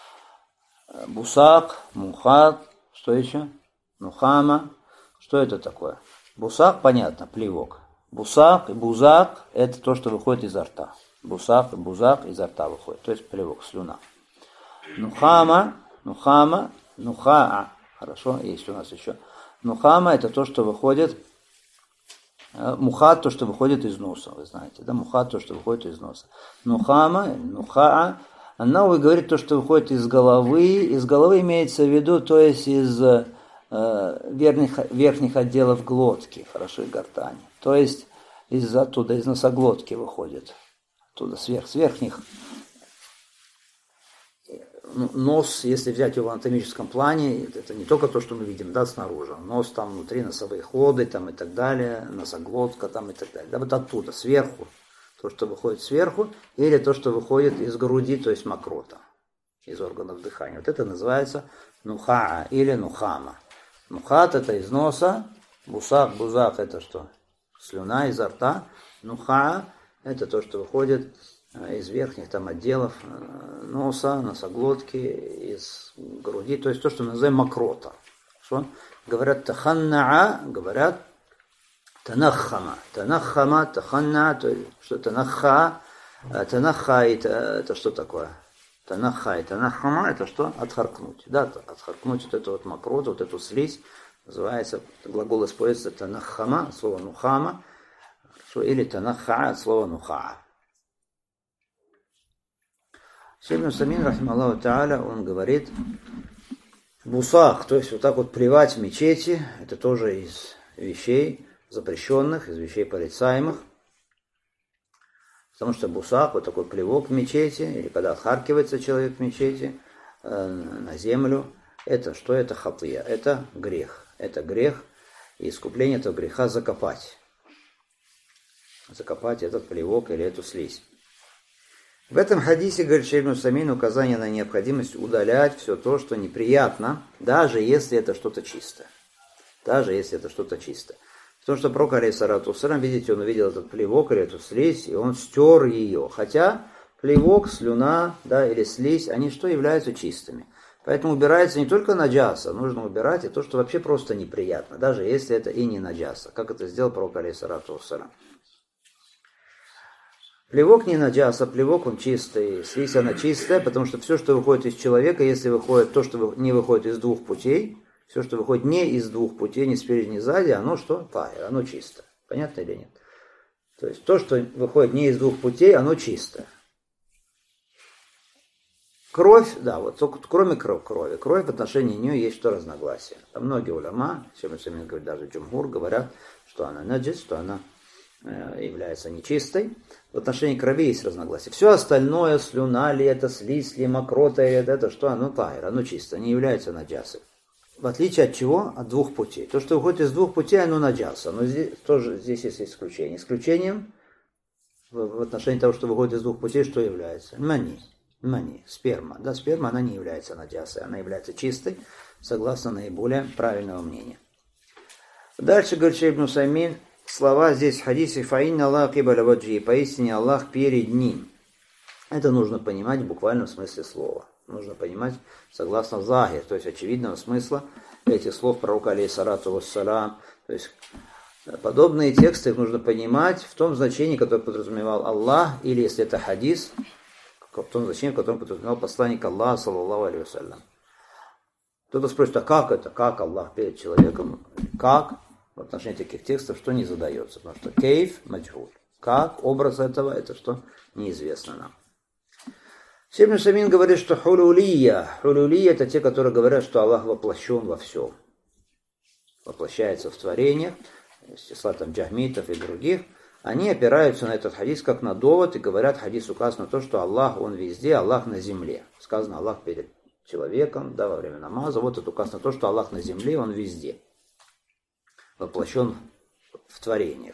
Бусак, мухад, что еще? Нухама, что это такое? Бусак, понятно, плевок. Бусак и бузак – это то, что выходит изо рта. Бусак и бузак изо рта выходит, то есть плевок, слюна. Нухама, нухама, нухаа. Хорошо, есть у нас еще. Нухама – это то, что выходит, мухат – то, что выходит из носа, вы знаете, да, мухат – то, что выходит из носа. Нухама, нухаа, она говорит то, что выходит из головы. Из головы имеется в виду, то есть из э, верхних, верхних отделов глотки, хорошо, и гортани. То есть из оттуда, из носоглотки выходит, оттуда сверх, с верхних. Нос, если взять его в анатомическом плане, это не только то, что мы видим, да, снаружи. Нос там внутри, носовые ходы там и так далее, носоглотка там и так далее. Да, вот оттуда, сверху, то, что выходит сверху, или то, что выходит из груди, то есть мокрота, из органов дыхания. Вот это называется нухаа или нухама. Нухат – это из носа, бусак, бузак – это что? Слюна изо рта. Нухаа – это то, что выходит из верхних там отделов носа, носоглотки, из груди, то есть то, что мы называем мокрота. Что? Говорят таханнаа, говорят танаххама. Танаххама, таханнаа, то есть что танаха, танаха это, это что такое? Танаха и танаххама это что? Отхаркнуть. Да, отхаркнуть вот эту вот мокроту, вот эту слизь. Называется, глагол используется танаххама, слово нухама, или танахха, слово нухаа. Шейх Усаймин, рахималлаху тааля, он говорит, бусах, то есть вот так вот плевать в мечети, это тоже из вещей запрещенных, из вещей порицаемых. Потому что бусах, вот такой плевок в мечети, или когда отхаркивается человек в мечети э, на землю, это что? Это хатия, это грех. Это грех, и искупление этого греха закопать. Закопать этот плевок или эту слизь. В этом хадисе, говорит Шейх Усаймин, указание на необходимость удалять все то, что неприятно, даже если это что-то чистое. Даже если это что-то чистое. Потому что пророк, алейхиссалату вассалям, видите, он увидел этот плевок или эту слизь, и он стер ее. Хотя плевок, слюна, да, или слизь, они что являются чистыми. Поэтому убирается не только наджаса, нужно убирать и то, что вообще просто неприятно, даже если это и не наджаса, как это сделал пророк алейхиссалату вассалям. Плевок не наджаса, плевок он чистый, слизь она чистая, потому что все, что выходит из человека, если выходит то, что не выходит из двух путей, все, что выходит не из двух путей, ни спереди, ни сзади, оно что? Тахир, оно чисто. Понятно или нет? То есть то, что выходит не из двух путей, оно чисто. Кровь, да, вот только кроме крови, крови, кровь в отношении нее есть что разногласия. Там многие уляма, сегодня говорят, даже джумхур, говорят, что она наджис, что она э, является нечистой. В отношении крови есть разногласия. Все остальное, слюна ли это, слизь ли, мокрота ли это, это что, оно тахир, оно чисто, не является наджасой. В отличие от чего? От двух путей. То, что выходит из двух путей, оно наджаса. Но здесь тоже здесь есть исключение. Исключением в, в отношении того, что выходит из двух путей, что является? Мани. Мани, сперма. Да, сперма, она не является наджасой, она является чистой, согласно наиболее правильного мнения. Дальше, говорит Шейх ибн Усаймин, слова здесь в хадисе «Фаинна Аллах кибаля ваджи», поистине Аллах перед ним. Это нужно понимать в буквальном смысле слова. Нужно понимать согласно захир, то есть очевидного смысла этих слов пророка алейхиссалату вассалям. То есть подобные тексты нужно понимать в том значении, которое подразумевал Аллах, или если это хадис, в том значении, в котором подразумевал посланник Аллаха, саллаллаху алейхи вассалям. Кто-то спросит, а как это? Как Аллах перед человеком? Как? В отношении таких текстов, что не задается. Потому что кейф, маджхуль. Как? Образ этого, это что? Неизвестно нам. Шейх ибн Усаймин говорит, что хулулия. Хулулия это те, которые говорят, что Аллах воплощен во всем. Воплощается в творениях, из числа там джахмитов и других. Они опираются на этот хадис как на довод и говорят, хадис указано на то, что Аллах, Он везде, Аллах на земле. Сказано Аллах перед человеком, да, во время намаза. Вот это указано на то, что Аллах на земле, Он везде. Воплощен в творениях.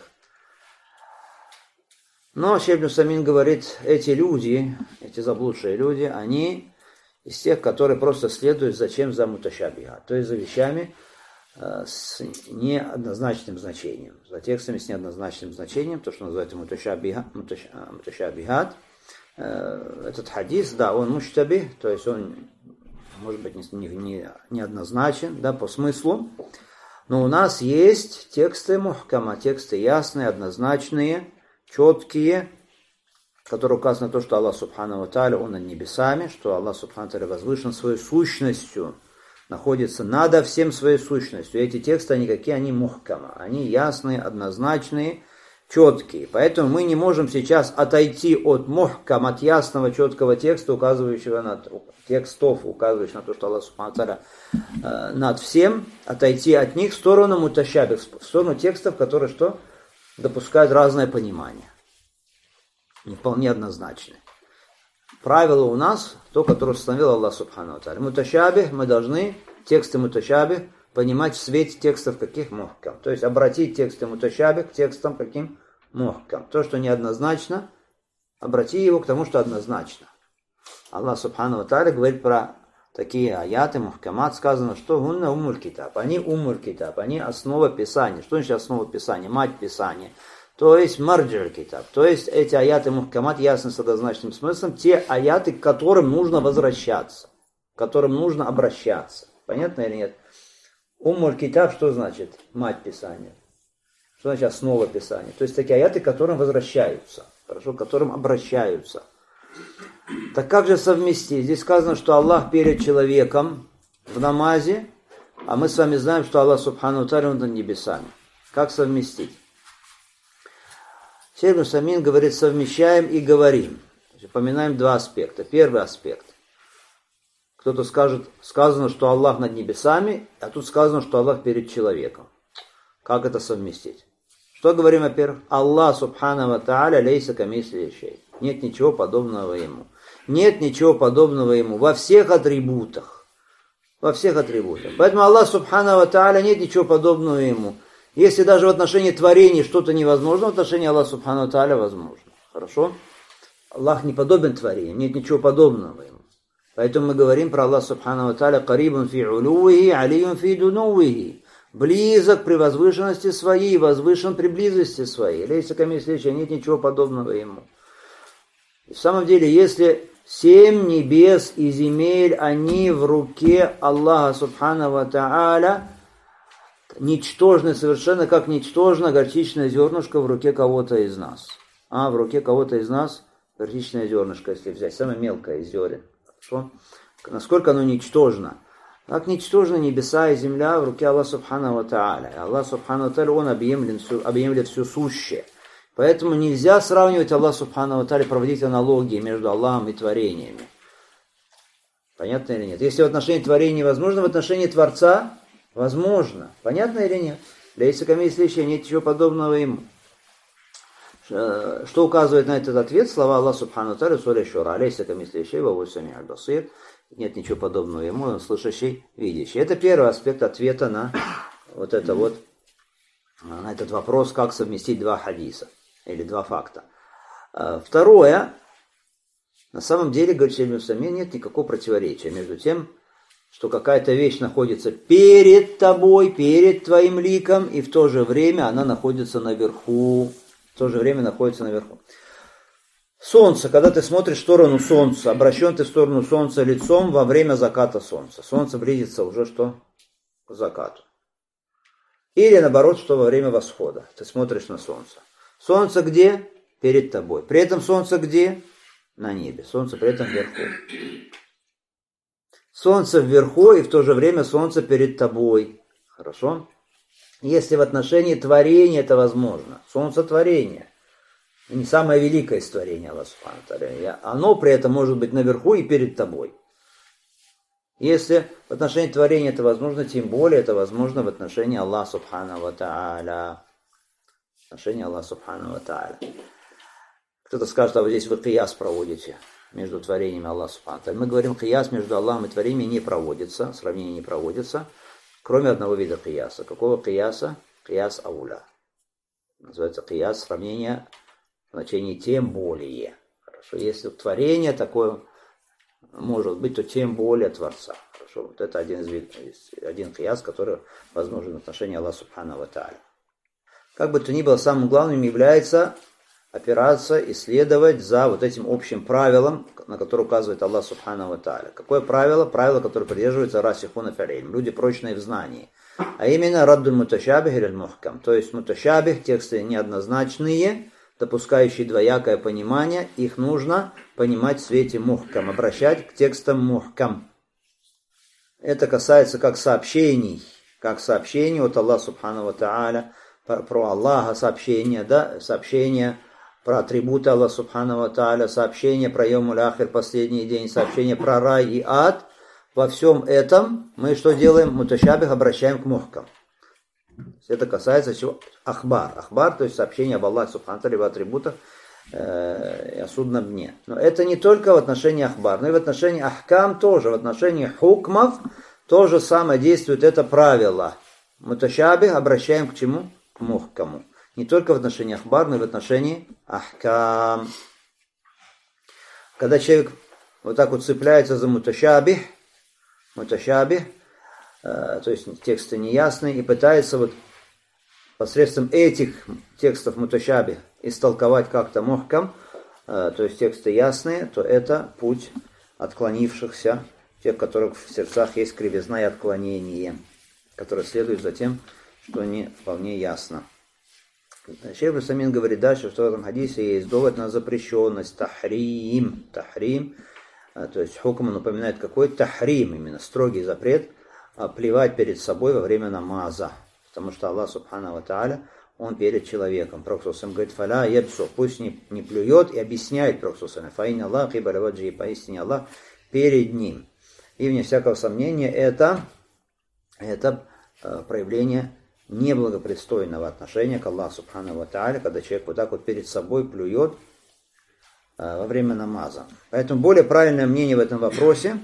Но Шейх ибн Усаймин говорит, эти люди, эти заблудшие люди, они из тех, которые просто следуют зачем за муташабиха, то есть за вещами э, с неоднозначным значением, за текстами с неоднозначным значением, то, что называется муташабиха, муташабихат. Э, этот хадис, да, он муштаби, то есть он, может быть, не, не, неоднозначен, да, по смыслу, но у нас есть тексты мухкама, тексты ясные, однозначные, четкие, которые указаны на то, что Аллах Субхану ва Тааля, Он над небесами, что Аллах Субхану ва Тааля возвышен своей сущностью, находится над всем своей сущностью. И эти тексты, они какие? Они мухкама, они ясные, однозначные, четкие. Поэтому мы не можем сейчас отойти от мухкам, от ясного, четкого текста, указывающего на текстов, указывающих на то, что Аллах Субхану ва Тааля э, над всем, отойти от них в сторону муташабих, в сторону текстов, которые что? Допускают разное понимание. Не вполне однозначно. Правило у нас, то, которое установил Аллах Субхану ва Тааля. Муташабих, мы должны тексты муташабих понимать в свете текстов каких мухкам. То есть обратить тексты муташабих к текстам каким мухкам. То, что неоднозначно, обрати его к тому, что однозначно. Аллах Субхану ва Тааля говорит про такие аяты, мухкамат, сказано, что гунна умуль китаб. Они умуль китаб, они основа Писания. Что значит основа Писания? Мать Писания. То есть марджир китаб. То есть эти аяты мухкамат ясны с однозначным смыслом. Те аяты, к которым нужно возвращаться. К которым нужно обращаться. Понятно или нет? Умуль китаб что значит? Мать Писания. Что значит основа Писания? То есть такие аяты, к которым возвращаются. Хорошо, к которым обращаются. Так как же совместить? Здесь сказано, что Аллах перед человеком в намазе, а мы с вами знаем, что Аллах Субхану ва Тааля над небесами. Как совместить? Шейх ибн Усаймин говорит, совмещаем и говорим. Упоминаем два аспекта. Первый аспект. Кто-то скажет, сказано, что Аллах над небесами, а тут сказано, что Аллах перед человеком. Как это совместить? Что говорим, во-первых? Аллах Субхану ва Тааля лейса камисли шей. Нет ничего подобного Ему. Нет ничего подобного Ему во всех атрибутах. Во всех атрибутах. Поэтому Аллах Субхану ва Тааля нет ничего подобного Ему. Если даже в отношении творений что-то невозможно, в отношении Аллаха Субхану ва Тааля возможно. Хорошо? Аллах не подобен творениям, нет ничего подобного Ему. Поэтому мы говорим про Аллаха Субхану ва Тааля карибун фи улувихи, алиюн фи дунувихи. Близок при возвышенности своей, возвышен при близости своей. Лейса камисли шей, нет ничего подобного Ему. В самом деле, если Семь небес и земель, они в руке Аллаха Субхану ва Тааля, ничтожны совершенно, как ничтожно горчичное зернышко в руке кого-то из нас. А в руке кого-то из нас горчичное зернышко, если взять, самое мелкое из зерен. Хорошо? Насколько оно ничтожно. Как ничтожны небеса и земля в руке Аллаха Субхану ва Тааля. Аллах Субхану ва Тааля, Он объемлет все, объемлет все сущее. Поэтому нельзя сравнивать Аллах Субхану ва Тааля, проводить аналогии между Аллахом и творениями. Понятно или нет? Если в отношении творения возможно, в отношении Творца возможно. Понятно или нет? Лейса камислища, нет ничего подобного ему. Что указывает на этот ответ? Слова Аллаха Субхану ва Тааля, сура Шура. Лейса камислища, ва хуа сами'уль басир. Нет ничего подобного ему, он слышащий, видящий. Это первый аспект ответа на вот это вот, на этот вопрос, как совместить два хадиса, или два факта. Второе, на самом деле, говорит Шейх ибн Усаймин, нет никакого противоречия между тем, что какая-то вещь находится перед тобой, перед твоим ликом, и в то же время она находится наверху, в то же время находится наверху. Солнце, когда ты смотришь в сторону солнца, обращен ты в сторону солнца лицом во время заката солнца. Солнце близится уже что? К закату. Или наоборот, что во время восхода. Ты смотришь на солнце. Солнце где? Перед тобой. При этом солнце где? На небе. Солнце при этом вверху. Солнце вверху, и в то же время солнце перед тобой. Хорошо? Если в отношении творения это возможно. Солнце творение. Не самое великое из творения Аллаха Субхану ва Тааля. Оно при этом может быть наверху и перед тобой. Если в отношении творения это возможно, тем более это возможно в отношении Аллаха Субхану ва Тааля. В отношении Аллаха Субхану ва Тааля. Кто-то скажет, а вот здесь вы кияс проводите между творениями Аллаха Субхану ва Тааля. Мы говорим, кияс между Аллахом и творениями не проводится, сравнение не проводится, кроме одного вида кияса. Какого кияса? Кияс ауля. Называется кияс, сравнение в значении тем более. Хорошо. Если творение такое может быть, то тем более Творца. Хорошо. Вот это один из видов, один кияс, который возможен в отношении Аллаха Субхану ва Тааля. Как бы то ни было, самым главным является опираться и следовать за вот этим общим правилом, на которое указывает Аллах Субхану ва Тааля. Какое правило? Правило, которое придерживается расихуна филь-илм, люди прочные в знании. А именно раддуль муташабих или мухкам. То есть муташабих, тексты неоднозначные, допускающие двоякое понимание, их нужно понимать в свете мухкам, обращать к текстам мухкам. Это касается как сообщений, как сообщений от Аллаха Субхану ва Тааля, про Аллаха сообщения, да, сообщения про атрибуты Аллаха Субхану ва Тааля, сообщения про Йомуль Ахир, последний день, сообщения про рай и ад. Во всем этом мы что делаем? Муташабих обращаем к мухкам. Это касается чего? Ахбар. Ахбар, то есть сообщение об Аллахе Субхану ва Тааля, об атрибутах э, и о судном дне. Но это не только в отношении ахбар, но и в отношении ахкам тоже, в отношении хукмов то же самое действует это правило. Муташабих обращаем к чему? К мухкаму. Не только в отношении ахбар, но и в отношении ахкам. Когда человек вот так вот цепляется за муташабих, муташабих, то есть тексты неясные, и пытается вот посредством этих текстов муташабих истолковать как-то мухкам, то есть тексты ясные, то это путь отклонившихся, тех, у которых в сердцах есть кривизна и отклонение, которые следуют за тем, что не вполне ясно. Шейх ибн Усаймин говорит дальше, что в этом хадисе есть довод на запрещенность, тахрим, тахрим, то есть хукм напоминает какой? Тахрим, именно строгий запрет, плевать перед собой во время намаза. Потому что Аллах Субхану ва Тааля, Он перед человеком. Пророк говорит, фаля ябсу, пусть не, не плюет, и объясняет Пророк, фаин Аллах, ибо раваджи, поистине Аллах перед ним. И вне всякого сомнения, это, это проявление неблагопристойного отношения к Аллаху Субхану ва Тааля, когда человек вот так вот перед собой плюет во время намаза. Поэтому более правильное мнение в этом вопросе,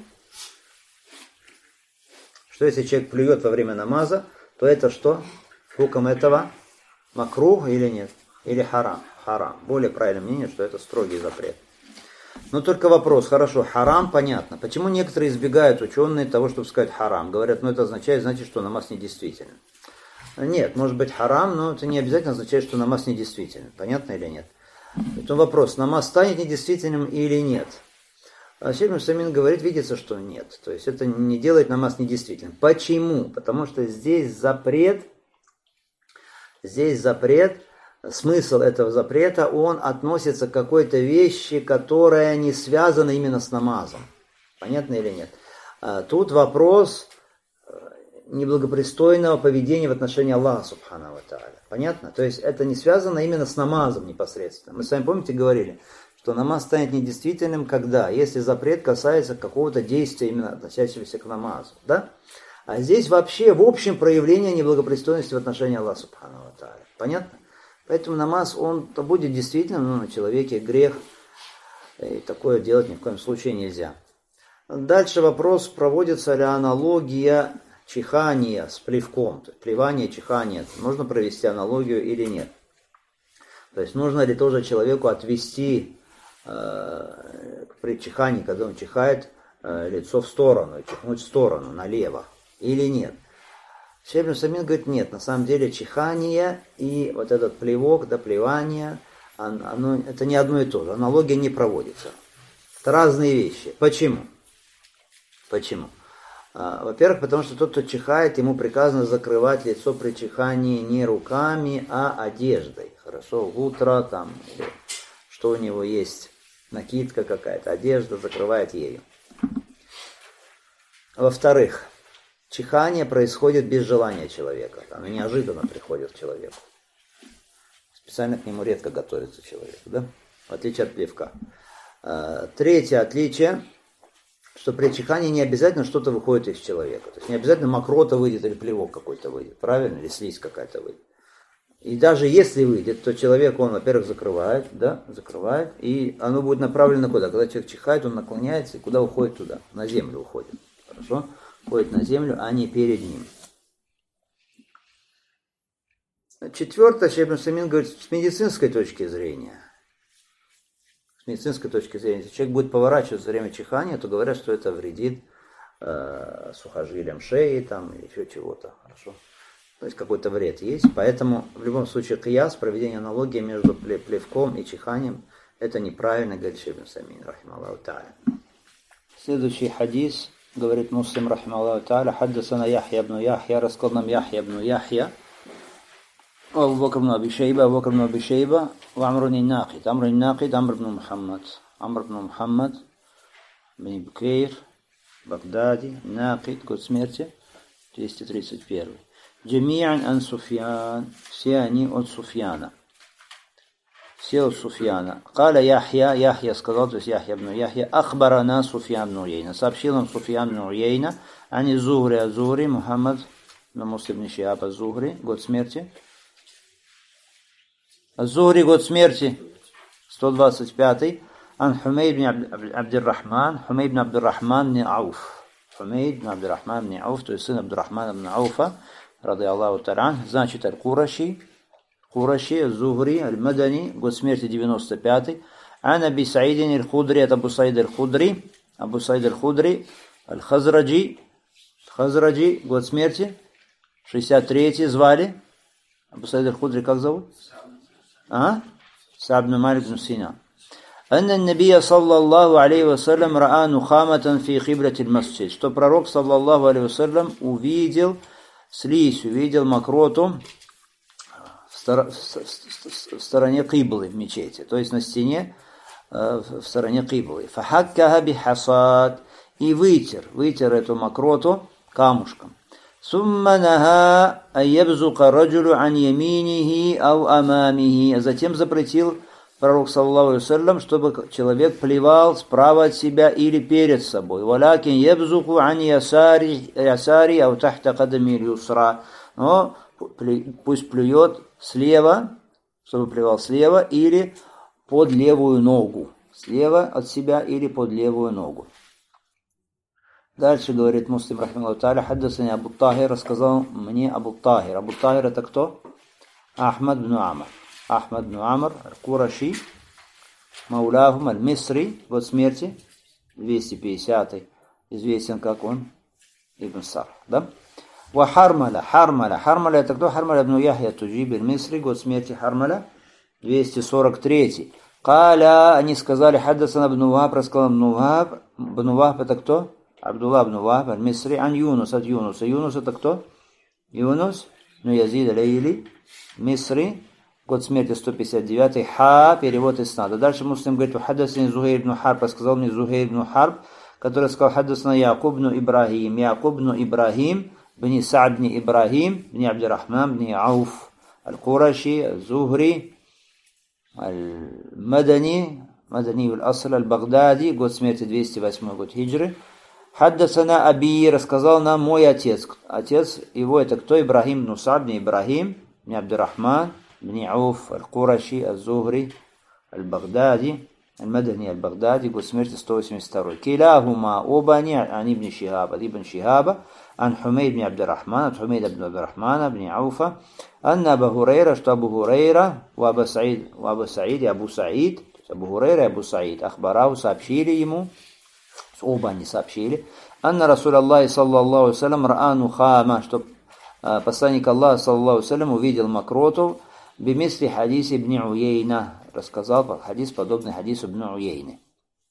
что если человек плюет во время намаза, то это что? Хукм этого макрух или нет? Или харам? Харам. Более правильное мнение, что это строгий запрет. Но только вопрос, хорошо, харам, понятно. Почему некоторые избегают, ученые, того, чтобы сказать харам? Говорят, ну это означает, значит, что намаз недействителен. Нет, может быть харам, но это не обязательно означает, что намаз недействителен. Понятно или нет? Это вопрос, намаз станет недействительным или нет? А Шейх Усаймин говорит, видится, что нет. То есть это не делает намаз недействительным. Почему? Потому что здесь запрет, здесь запрет, смысл этого запрета, он относится к какой-то вещи, которая не связана именно с намазом. Понятно или нет? Тут вопрос неблагопристойного поведения в отношении Аллаха Субхану ва Тааля. Понятно? То есть это не связано именно с намазом непосредственно. Мы с вами, помните, говорили, что намаз станет недействительным, когда? Если запрет касается какого-то действия, именно относящегося к намазу. Да? А здесь вообще в общем проявление неблагопристойности в отношении Аллаха Субхану ва Тааля. Понятно? Поэтому намаз, он будет действительно, ну, на человеке грех, и такое делать ни в коем случае нельзя. Дальше вопрос, проводится ли аналогия чихания с плевком, то есть плевание, чихание, можно провести аналогию или нет. То есть нужно ли тоже человеку отвести э, при чихании, когда он чихает, э, лицо в сторону, чихнуть в сторону, налево, или нет. Шейх Усаймин говорит, нет, на самом деле чихание и вот этот плевок, да, плевание, оно, это не одно и то же, аналогия не проводится. Это разные вещи. Почему? Почему? Во-первых, потому что тот, кто чихает, ему приказано закрывать лицо при чихании не руками, а одеждой. Хорошо, утро там, или что у него есть, накидка какая-то, одежда, закрывает ею. Во-вторых, чихание происходит без желания человека. Оно неожиданно приходит к человеку. Специально к нему редко готовится человек, да? В отличие от плевка. Третье отличие, что при чихании не обязательно что-то выходит из человека. То есть не обязательно мокрота выйдет или плевок какой-то выйдет, правильно? Или слизь какая-то выйдет. И даже если выйдет, то человек, он, во-первых, закрывает, да, закрывает, и оно будет направлено куда? Когда человек чихает, он наклоняется, и куда уходит туда? На землю уходит. Хорошо? Уходит на землю, а не перед ним. Четвертое, Шейх Усаймин говорит, с медицинской точки зрения. С медицинской точки зрения, если человек будет поворачиваться во время чихания, то говорят, что это вредит э, сухожилиям шеи там, или еще чего-то. Хорошо? То есть какой-то вред есть. Поэтому в любом случае кияс, проведение аналогии между плевком и чиханием, это неправильно, говорит Шейх Усаймин, рахималлаху тааля. Следующий хадис, говорит Муслим, рахималлаху тааля, хаддасана Яхья ибн Яхья, рассказал нам Яхья ибн Яхья, أبو بكر بن أبي شيبة أبو بكر بن أبي شيبة وعمر الناقد عمرو الناقد عمرو بن محمد عمرو بن محمد بن بكير بغدادي ناقد قد смерти двести тридцать первый جميعا عن سفيان все они от Суфьяна все от Суфьяна قال يحيى يحيى сказал то есть يحيى بن يحيى أخبرنا سفيان بن عيينة сообщил нам Суфьян بن عيينة عن الزهري الزهري محمد بن مسلم بن شهاب الزهري год смерти الزهري год смерти сто двадцать пятый عن حميد بن عبد الرحمن حميد بن عبد الرحمن بن عوف حميد بن عبد الرحمن بن عوف то есть сын عبد الرحمن بن عوفа رضي الله تعالى عنه значит аль-Кураши Кураши الزهري المدني год смерти девяносто пятый عن أبي سعيد الخدري от أبو سعيد الخدري أبو سعيد الخدري الخزرجي الخزرجي год смерти шестьдесят третий звали Абу Саид аль-Худри как зовут? А? Са'б бн Малик бн Синан. Анна набия саллаллаху алейхи вассалям ра'a нухаматан фи хибрати аль-масджид. Что пророк саллаллаху алейхи вассалям увидел слизь, увидел мокроту в, стор... в стороне киблы в мечети, то есть на стене в стороне киблы. Фахаккаха бихасад. И вытер, вытер эту мокроту камушком. Сумма наха айябзука раджулю ан яминихи ау амамихи. А затем запретил пророк, саллаллаху алейхи вассалям, чтобы человек плевал справа от себя или перед собой. Валякин ябзуку ан ясари, ясари ау тахта кадами юсра. Но пусть плюет слева, чтобы плевал слева или под левую ногу. Слева от себя или под левую ногу. Дальше говорит Муслим, рахимахуллаху тааля, хаддасани Абу Тахир, рассказал мне Абу Тахир. Абу Тахир это кто? Ахмад бн Амр. Ахмад бн Амр, Кураши, Мауляхум, Аль-Мисри, год смерти, двести пятидесятый, известен как он, Ибн Сар, да? Ва Хармаля, Хармаля, Хармаля это кто? Хармаля бн Яхья Туджиб, Аль-Мисри, год смерти Хармаля, двести сорок третий. Каля, они сказали, хаддасана бн Вахаб, рассказал бн Вахаб, бну Вахб это кто? Абдулла бну Вахб, аль-Мисри, ан Юнус, от Юнуса. Юнус это кто? Юнус, ну Язид аль-Айли, Мисри, год смерти сто пятьдесят девятый, ха, перевод иснада. Дальше Муслим говорит, хаддасани Зухайр ибн Харб, рассказал мне Зухайр ибн Харб, который сказал, хаддасна Якуб бну Ибрахим, Якуб бну Ибрахим, бни Са'д бни Ибрахим, бни Абдирахман, бни Ауф, аль-Кураши, аль-Зухри, аль-Мадани, Мадани аль-Аср, аль-Багдади, год смерти двести восьмой год хиджры. Хаддасана Аби, рассказал нам мой отец. Отец его это кто? Ибрахим бну Са'д бни Ибрахим, бни Абдирахман, бни Ауф, аль-Кураши, аль-Зухри, аль-Багдади, аль-Мадани аль-Багдади, год смерти сто восемьдесят второй. Киляхума, оба они, ан ибн Шихаба, ибн Шихаба, ан Хумейд бни Абдирахман, от Хумейда бни Абдирахмана, бни Ауфа, анна Абу Хурейра, что Абу Хурейра, у Абу Саид, у Абу Саид и Абу Саид, Абу Хурейра и Абу Саид, ахбарау, сообщили ему, оба они сообщили, анна Расуль Аллахи саллаллаху алейхи ва саллям раану хама, что посланник Аллаха саллаллаху алейхи ва саллям увидел мокроту, бимисли хадис ибн Уейна, рассказал хадис, подобный хадису ибн Уейны.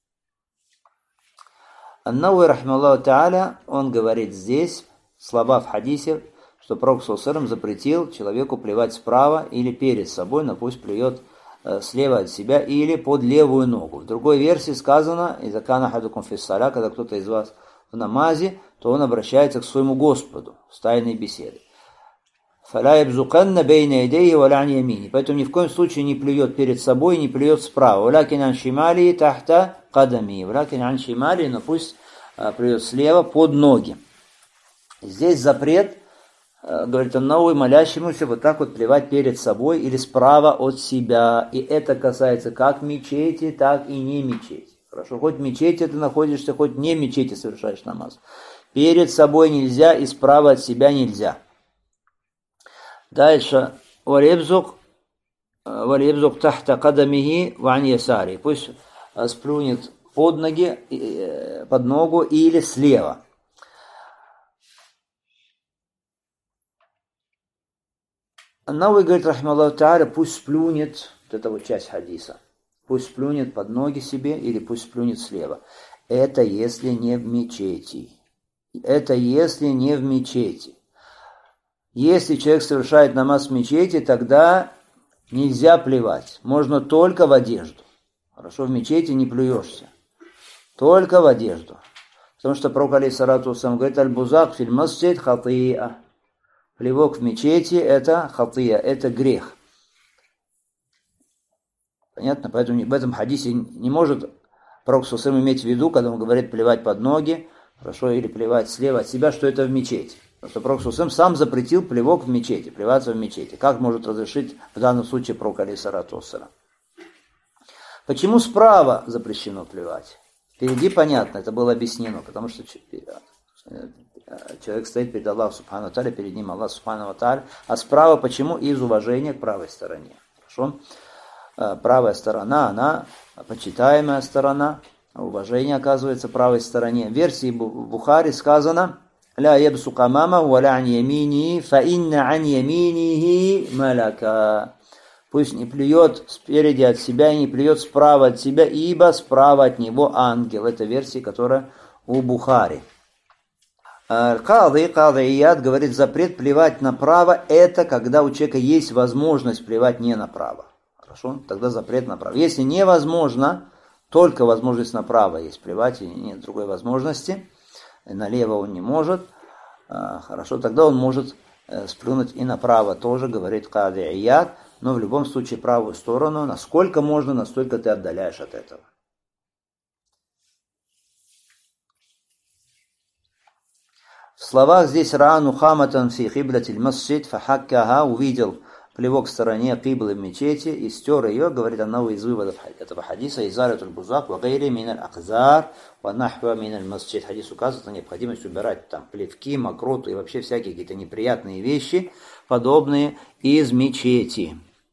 Ан-Науи рахмаллаху тааля, он говорит здесь, слова в хадисе, что Пророк саллаллаху алейхи ва саллям запретил человеку плевать справа или перед собой, но пусть плюет слева от себя или под левую ногу. В другой версии сказано, «Иза кана хадукум фис саля», когда кто-то из вас в намазе, то он обращается к своему Господу с тайной беседой. «Фаля ябзуканна бейна идейhi валя ан ямини». Поэтому ни в коем случае не плюет перед собой, не плюет справа. «Валякин ан шимали тахта кадами». «Валякин ан шимали», но пусть плюет слева под ноги. Здесь запрет, говорит Ан-Науи, молящемуся вот так вот плевать перед собой или справа от себя. И это касается как мечети, так и не мечети. Хорошо, хоть в мечети ты находишься, хоть не в мечети совершаешь намаз. Перед собой нельзя и справа от себя нельзя. Дальше. Валебзук, валебзук тахта кадамихи ван ясари. Пусть сплюнет под ноги, под ногу или слева. Ан-Науи говорит, рахмаллаху тааля, пусть сплюнет, вот эта вот часть хадиса, пусть сплюнет под ноги себе или пусть сплюнет слева. Это если не в мечети. Это если не в мечети. Если человек совершает намаз в мечети, тогда нельзя плевать. Можно только в одежду. Хорошо, в мечети не плюешься. Только в одежду. Потому что Пророк алейхиссалату вассалям говорит, аль-бузак филь масджид хатиа. Плевок в мечети – это хатия, это грех. Понятно? Поэтому в этом хадисе не может Пророк саллаллаху иметь в виду, когда он говорит плевать под ноги, хорошо, или плевать слева от себя, что это в мечети. Потому что Пророк саллаллаху сам запретил плевок в мечети, плеваться в мечети. Как может разрешить в данном случае Пророк алейхиссалату вассалям? Почему справа запрещено плевать? Впереди понятно, это было объяснено, потому что человек стоит перед Аллахом субхану ва тааля, перед ним Аллах субхану ва тааля. А справа почему? Из уважения к правой стороне. Хорошо? Правая сторона, она почитаемая сторона. Уважение оказывается правой стороне. В версии Бухари сказано: «Ля ябсук амама ва ля ан ямини, фа инна ан яминихи маляка». Пусть не плюет спереди от себя и не плюет справа от себя, ибо справа от него ангел. Это версия, которая у Бухари. Кады, Кады Ияд говорит, запрет плевать направо, это когда у человека есть возможность плевать не направо. Хорошо? Тогда запрет направо. Если невозможно, только возможность направо есть плевать, и нет другой возможности, налево он не может, хорошо, тогда он может сплюнуть и направо тоже, говорит Кады Ияд, но в любом случае правую сторону, насколько можно, настолько ты отдаляешь от этого. В словах здесь «Раану хаматан фи хиблатиль масджид фахаккаха» увидел плевок в стороне киблы в мечети и стер ее, говорит Ан-Науи из выводов этого хадиса, «Изаратуль бузак ва гайри миналь акзар ва нахва миналь масджид». Хадис указывает на необходимость убирать там плевки, мокроту и вообще всякие какие-то неприятные вещи, подобные из мечети.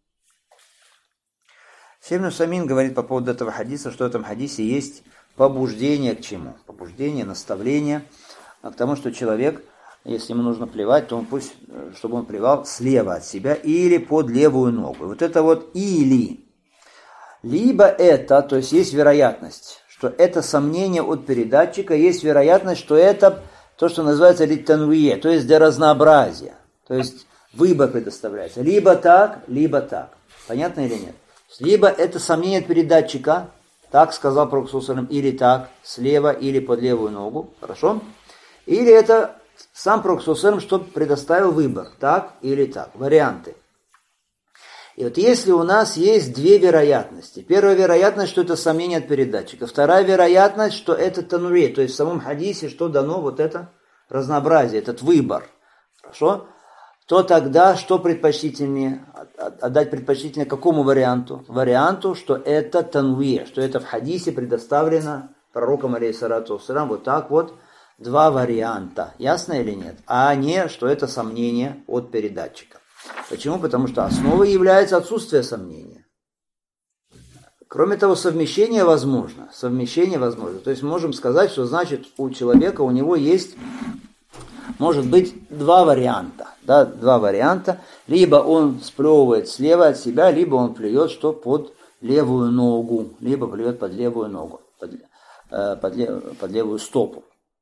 Шейх Самин говорит по поводу этого хадиса, что в этом хадисе есть побуждение к чему? Побуждение, наставление к тому, что человек, если ему нужно плевать, то он пусть, чтобы он плевал слева от себя или под левую ногу. Вот это вот или. Либо это, то есть есть вероятность, что это сомнение от передатчика, есть вероятность, что это то, что называется литтанвие, то есть для разнообразия. То есть выбор предоставляется. Либо так, либо так. Понятно или нет? Либо это сомнение от передатчика, так сказал Пророк саллаллаху алейхи ва саллям, или так, слева или под левую ногу. Хорошо? Или это сам Пророк саллаллаху алейхи ва саллям, что предоставил выбор, так или так. Варианты. И вот если у нас есть две вероятности. Первая вероятность, что это сомнение от передатчика. Вторая вероятность, что это танури, то есть в самом хадисе, что дано вот это разнообразие, этот выбор. Хорошо? То тогда что предпочтительнее? Отдать предпочтительнее какому варианту? Варианту, что это тануи, что это в хадисе предоставлено пророком алейхиссалату вассалям вот так вот два варианта. Ясно или нет? А не, что это сомнение от передатчика. Почему? Потому что основой является отсутствие сомнения. Кроме того, совмещение возможно. Совмещение возможно. То есть можем сказать, что значит у человека, у него есть, может быть, два варианта. Да, два варианта. Либо он сплевывает слева от себя, либо он плюет что под левую ногу. Либо плюет под левую ногу, под, э, под, лев, под левую стопу.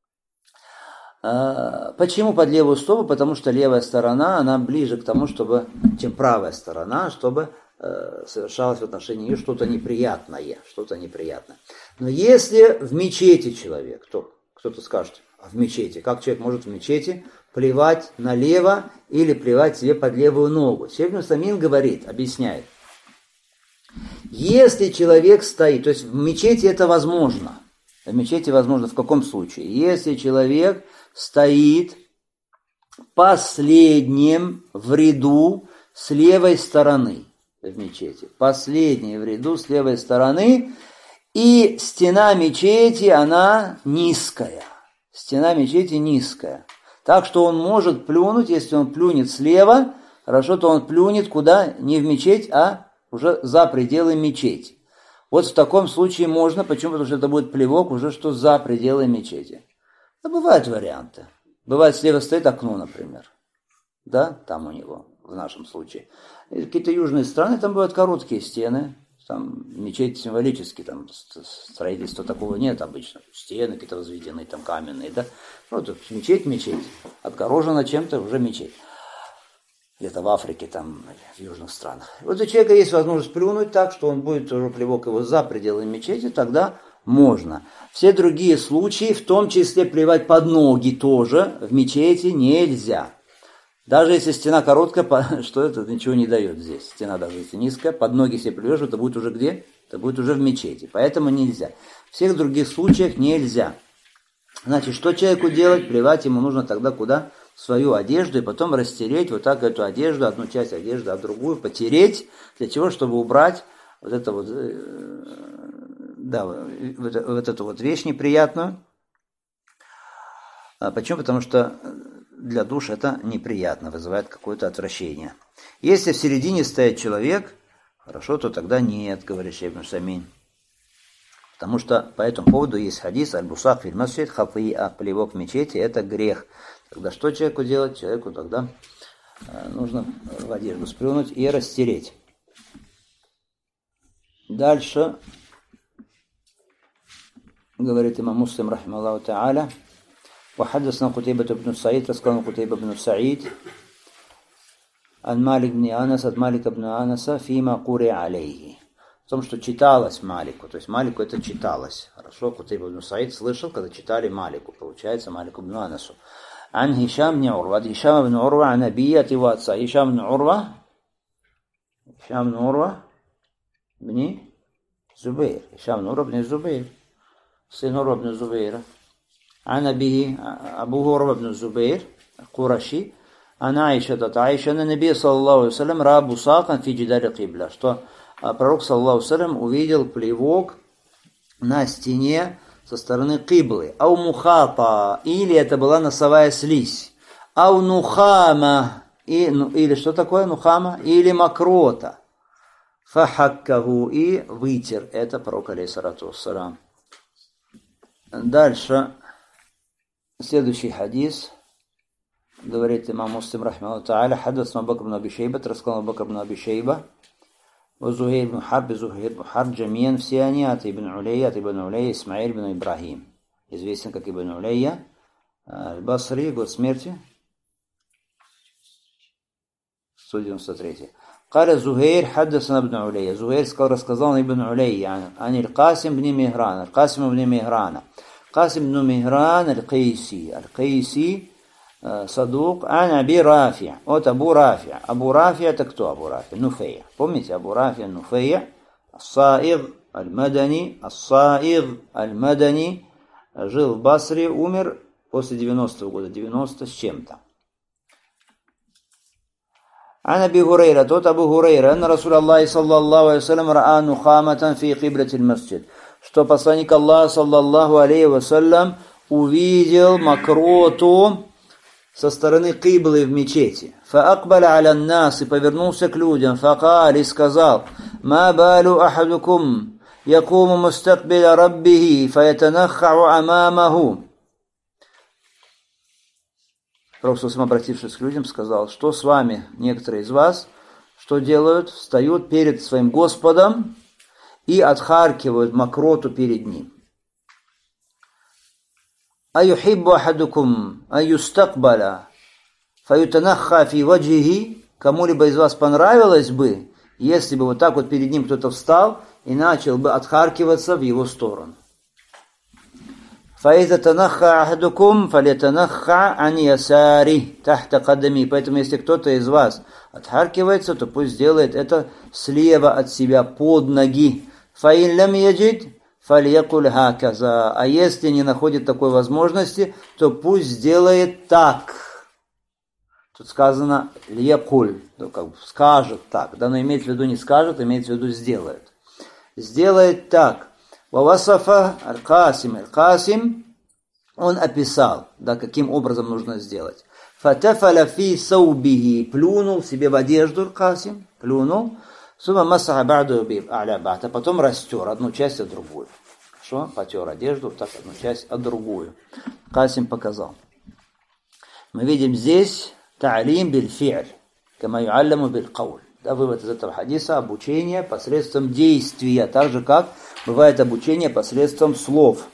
Почему под левую стопу? Потому что левая сторона, она ближе к тому, чтобы, чем правая сторона, чтобы э, совершалось в отношении нее что-то неприятное, что-то неприятное. Но если в мечети человек, то кто-то скажет, а в мечети, как человек может в мечети плевать налево или плевать себе под левую ногу? Шейх ибн Усаймин говорит, объясняет, если человек стоит, то есть в мечети это возможно, в мечети возможно в каком случае? Если человек стоит последним в ряду с левой стороны в мечети. Последний в ряду с левой стороны. И стена мечети, она низкая. Стена мечети низкая. Так что он может плюнуть, если он плюнет слева, хорошо, то он плюнет куда? Не в мечеть, а уже за пределы мечети. Вот в таком случае можно. Почему? Потому что это будет плевок уже что за пределы мечети. Да, бывают варианты. Бывает, слева стоит окно, например. Да, там у него, в нашем случае. И какие-то южные страны, там бывают короткие стены. Там мечеть символически, там строительства такого нет обычно. Стены какие-то возведены, там каменные, да. Вот мечеть, мечеть. Отгорожена чем-то, уже мечеть. Где-то в Африке, там, в южных странах. Вот у человека есть возможность плюнуть так, что он будет уже плевок его за пределы мечети, тогда можно. Все другие случаи, в том числе плевать под ноги тоже, в мечети нельзя. Даже если стена короткая, что это ничего не дает здесь. Стена даже если низкая, под ноги себе плюешь, это будет уже где? Это будет уже в мечети. Поэтому нельзя. В всех других случаях нельзя. Значит, что человеку делать? Плевать ему нужно тогда куда? В свою одежду и потом растереть вот так эту одежду, одну часть одежды, а другую потереть. Для чего? Чтобы убрать вот это вот, да, вот, вот эту вот вещь неприятную. А почему? Потому что для душ это неприятно, вызывает какое-то отвращение. Если в середине стоит человек, хорошо, то тогда нет, говорит Шейх ибн Усаймин. Потому что по этому поводу есть хадис аль-бусак филь масджид хатиа, плевок в мечети, это грех. Тогда что человеку делать? Человеку тогда нужно в одежду сплюнуть и растереть. Дальше говорит имам Муслим рахимахуллаху та'аля: وحدثنا قتيبة بن سعيد рассказал قتيبة بن سعيد عن مالك بن أنس от Малика бн Анаса فيما قرئ عليه, в том, что читалось Малику, то есть Малику это читалось. Хорошо, Кутайба бн Саид слышал, когда читали Малику, получается Малику бн Анасу. عن هشام بن عروة, от Хишама бн Урва, عن أبيه от его отца. Хишам бн Урва, Хишам бн Урва бн Зубейр, Хишам бн Урва бн Зубейр, сын Урва бн Зубейра. عن أبيه أبوه عروة بن الزبير قرشي عن عائشة عائشة أن النبي صلى الله عليه وسلم رأى بصاقا في جدار القبلة, что пророк саллаллаху алейхи ва саллям увидел плевок на стене со стороны киблы. Ау мухата, или это была носовая слизь. Ау нухама, и, ну, или что такое нухама? Или мокрота. Фахаккаху, и вытер. Это пророк алейхиссалату вассалям. Дальше. Следующий хадис, говорит имам Муслим рахимахуллаху та'аля: حدثنا بكر بن أبي شيبة, рассказал Бакр бн Аби Шейба, وزهير بن حرب زهير بن حرب جميعا все они от Ибн Улейя, от Ибн Улейя, Исмаиль бн Ибрахим, известен как Ибн Улейя, Аль-Басри, год смерти сто девяносто третий. قال زهير حدثنا ابن علي. زهير рассказал ابن علي عن عن القاسم بن مهران. القاسم بن مهران. قاسم بن مهران القيسي. القيسي صدوق عن أبي رافع. Вот أبو رافع. أبو رافع это кто أبو رافع? نفيع. Помните أبو رافع نفيع الصائغ المدني. الصائغ المدني жил в Басре, умер после девяностого года, девяносто с чем-то. عن أبي هريرة توت أبو هريرة أن رسول الله صلى الله عليه وسلم رأى نخامة في قبلة المسجد, что посланник Аллаха саллаллаху алейхи вассалям увидел мокроту со стороны киблы в мечети. فأقبل على الناس, и повернулся к людям, فقال, и сказал, ما بال أحدكم يقوم مستقبل ربه فيتنخع أمامه. Пророк, обратившись к людям, сказал, что с вами некоторые из вас, что делают, встают перед своим Господом и отхаркивают мокроту перед ним. أَيُحِبُّ أَحَدُكُمْ أَن يُسْتَقْبَلَ فَيُتَنَخَّى فِي وَجْهِهِ. Кому-либо из вас понравилось бы, если бы вот так вот перед ним кто-то встал и начал бы отхаркиваться в его сторону. فَإِذَا تَنَخَّى أَحَدُكُمْ فَلْيَتَنَخَّى عَنْ يَسَارِهِ تَحْتَ قَدَمِهِ. Поэтому, если кто-то из вас отхаркивается, то пусть сделает это слева от себя, под ноги. فَإِنْ لَمْ يَجِدْ فَلْيَقُلْ هَكَذَا. А если не находит такой возможности, то пусть сделает так. Тут сказано «льякуль», ну, как бы скажет так, да, но имеется в виду не скажет, имеется в виду сделает. Сделает так. Вавасафа аль-Касим. Аль-Касим, он описал, да, каким образом нужно сделать. Фатафаля фи саубихи, плюнул себе в одежду Аль-Касим, плюнул, сума масаха ба'ду би а'ля ба'д, а потом растер одну часть от другую. Хорошо? Потер одежду, так одну часть от другую. Касим показал. Мы видим здесь та'лим биль-фи'ль, кама ю'алламу биль-кауль. Да, вывод из этого хадиса — обучение посредством действия, так же, как бывает обучение посредством слов.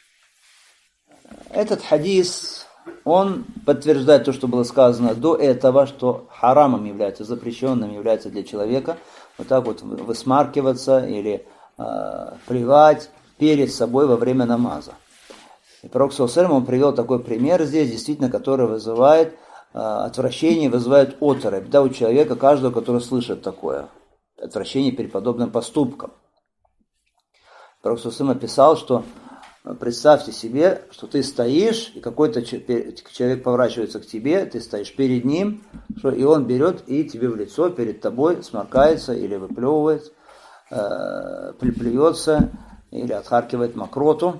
Этот хадис, он подтверждает то, что было сказано до этого, что харамом является, запрещенным является для человека вот так вот высмаркиваться или э, плевать перед собой во время намаза. И пророк саллаллаху алейхи ва саллям, он привел такой пример здесь, действительно, который вызывает отвращение, вызывает оторопь, да, у человека, каждого, который слышит такое, отвращение перед подобным поступком. Пророк саллаллаху алейхи ва саллям описал, что представьте себе, что ты стоишь, и какой-то человек поворачивается к тебе, ты стоишь перед ним, что, и он берет и тебе в лицо, перед тобой сморкается или выплевывает, э, плюется или отхаркивает мокроту.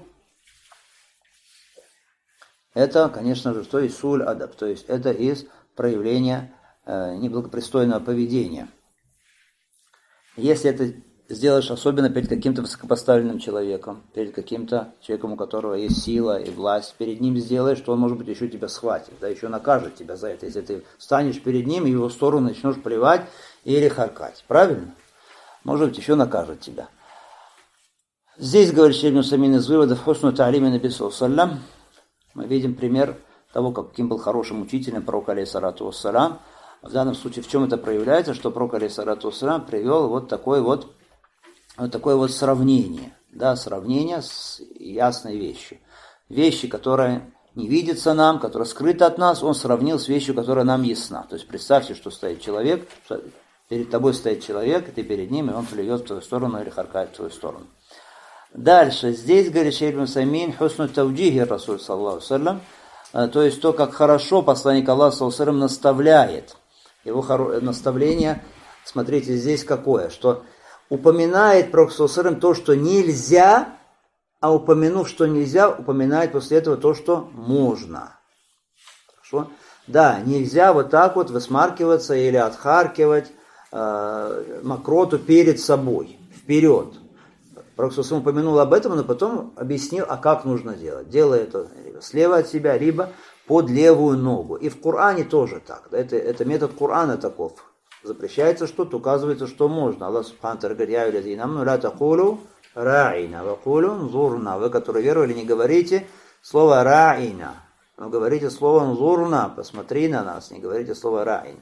Это, конечно же, что из суль адаб, то есть это из проявления э, неблагопристойного поведения. Если это сделаешь особенно перед каким-то высокопоставленным человеком, перед каким-то человеком, у которого есть сила и власть, перед ним сделаешь, то он, может быть, еще тебя схватит, да, еще накажет тебя за это, если ты встанешь перед ним и в его сторону начнешь плевать или харкать. Правильно? Может быть, еще накажет тебя. Здесь, говорит Шейх Ибн Усаймин, из выводов хусну та'лими наби саллаллаху алейхи ва саллям, мы видим пример того, каким был хорошим учителем пророк алейхиссалату вассалям. В данном случае в чем это проявляется, что пророк алейхиссалату вассалям привел вот такое вот, вот такое вот сравнение, да, сравнение с ясной вещью. Вещи, которая не видится нам, которая скрыта от нас, он сравнил с вещью, которая нам ясна. То есть представьте, что стоит человек, что перед тобой стоит человек, и ты перед ним, и он плюет в твою сторону или харкает в твою сторону. Дальше, здесь, говорит Шейх Ибн Усаймин, хусну тавджихи Расуль саллаллаху алейхи ва саллям, то есть то, как хорошо посланник Аллаха саллаллаху алейхи ва саллям наставляет. Его хоро... наставление, смотрите, здесь какое, что упоминает пророк саллаллаху алейхи ва саллям то, что нельзя, а упомянув, что нельзя, упоминает после этого то, что можно. Хорошо? Да, нельзя вот так вот высмаркиваться или отхаркивать э, мокроту перед собой, вперед. Пророк саллаллаху алейхи ва саллям упомянул об этом, но потом объяснил, а как нужно делать. Делай это либо слева от себя, либо под левую ногу. И в Коране тоже так. Да, это, это метод Корана таков. запрещается что-то, указывается, что можно. Аллах Субхану ва Тааля говорит: «Я вилязина аману ла такулу ра'ина ва кулу нзурна». Вы, которые веровали, не говорите слово ра'ина, но говорите слово нзурна, посмотри на нас, не говорите слово ра'ин.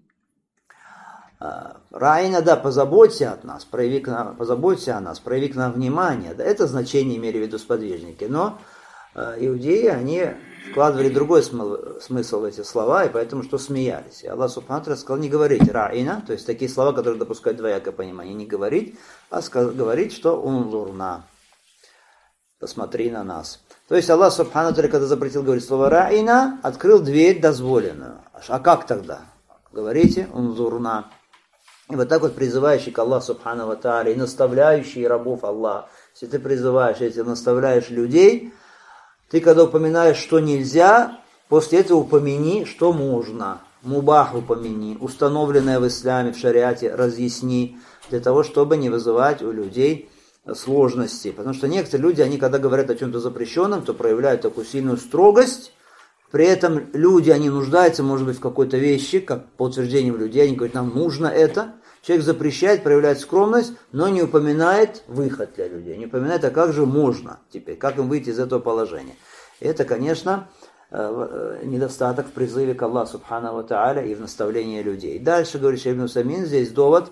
Ра'ина, да, позаботься от нас, прояви к нам, позаботься о нас, прояви к нам внимание. Да, это значение имели в виду сподвижники, но иудеи, они вкладывали другой смысл, смысл в эти слова, и поэтому что смеялись. И Аллах Субхану ва Тааля сказал не говорить ра'ина, то есть такие слова, которые допускают двоякое понимание, не говорить, а сказать, говорить, что унзурна, посмотри на нас. То есть Аллах Субхану ва Тааля, когда запретил говорить слово ра'ина, открыл дверь дозволенную. А как тогда? Говорите унзурна. И вот так вот призывающий к Аллаху Субхану ва Тааля и наставляющий рабов Аллаха, если ты призываешь, если наставляешь людей, ты когда упоминаешь, что нельзя, после этого упомяни, что можно. Мубах упомяни, установленное в исламе, в шариате, разъясни, для того, чтобы не вызывать у людей сложности. Потому что некоторые люди, они когда говорят о чем-то запрещенном, то проявляют такую сильную строгость. При этом люди, они нуждаются, может быть, в какой-то вещи, как по утверждениям людей, они говорят, нам нужно это. Человек запрещает, проявляет скромность, но не упоминает выход для людей, не упоминает, а как же можно теперь, как им выйти из этого положения. И это, конечно, недостаток в призыве к Аллаху Субхану ва Тааля и в наставлении людей. Дальше, говорит Шейх ибн Усаймин, здесь довод.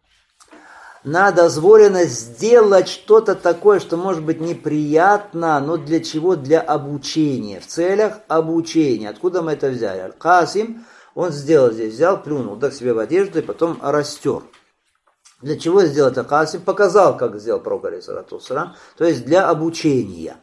На дозволенность сделать что-то такое, что может быть неприятно, но для чего? Для обучения, в целях обучения. Откуда мы это взяли? Аль-Касим, он сделал здесь, взял, плюнул, дал себе в одежду и потом растер. Для чего сделал это Касим? Показал, как сделал пророк алейхиссалату вассалям, то есть для обучения.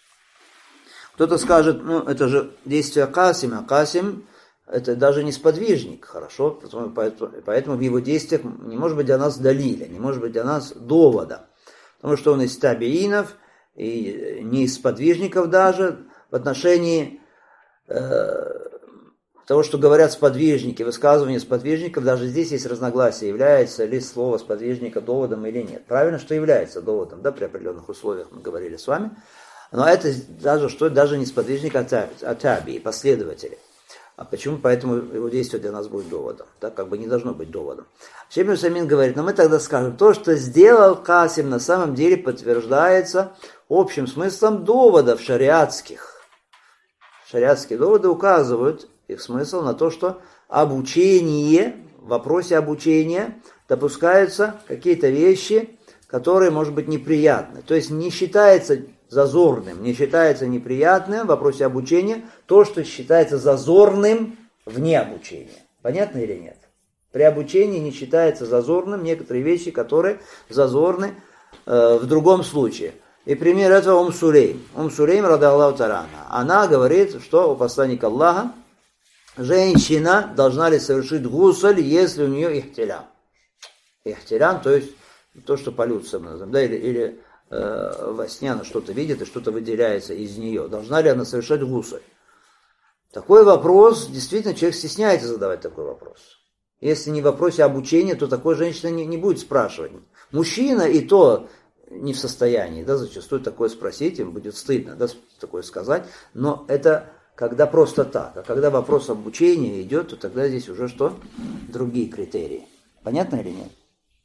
Кто-то скажет, ну это же действие Касима, Касим это даже не сподвижник, хорошо, поэтому, поэтому в его действиях не может быть для нас далиля, не может быть для нас довода, потому что он из табиинов и не из сподвижников даже в отношении э, того, что говорят сподвижники, высказывания сподвижников, даже здесь есть разногласия, является ли слово сподвижника доводом или нет. Правильно, что является доводом, да, при определенных условиях мы говорили с вами, но это даже, что, даже не сподвижник, а таби, последователи. А почему? Поэтому его действие для нас будет доводом. Да, как бы не должно быть доводом. Шейх ибн Усаймин говорит, но мы тогда скажем, то, что сделал Касим, на самом деле подтверждается общим смыслом доводов шариатских. Шариатские доводы указывают, их смысл на то, что обучение, в вопросе обучения допускаются какие-то вещи, которые, может быть, неприятны. То есть не считается зазорным, не считается неприятным в вопросе обучения то, что считается зазорным вне обучения. Понятно или нет? При обучении не считается зазорным некоторые вещи, которые зазорны э, в другом случае. И пример этого Ум Сулейм. Ум Сулейм, ради Аллаху та'аля, она говорит, что у посланника Аллаха женщина должна ли совершить гусль, если у нее ихтилям. Ихтилям, то есть то, что полюция мы называем, да, или, или э, во сне она что-то видит и что-то выделяется из нее. Должна ли она совершать гусль? Такой вопрос, действительно, человек стесняется задавать такой вопрос. Если не в вопросе обучения, то такой женщина не, не будет спрашивать. Мужчина и то не в состоянии, да, зачастую такое спросить, им будет стыдно, да, такое сказать, но это когда просто так. А когда вопрос обучения идет, то тогда здесь уже что? Другие критерии. Понятно или нет?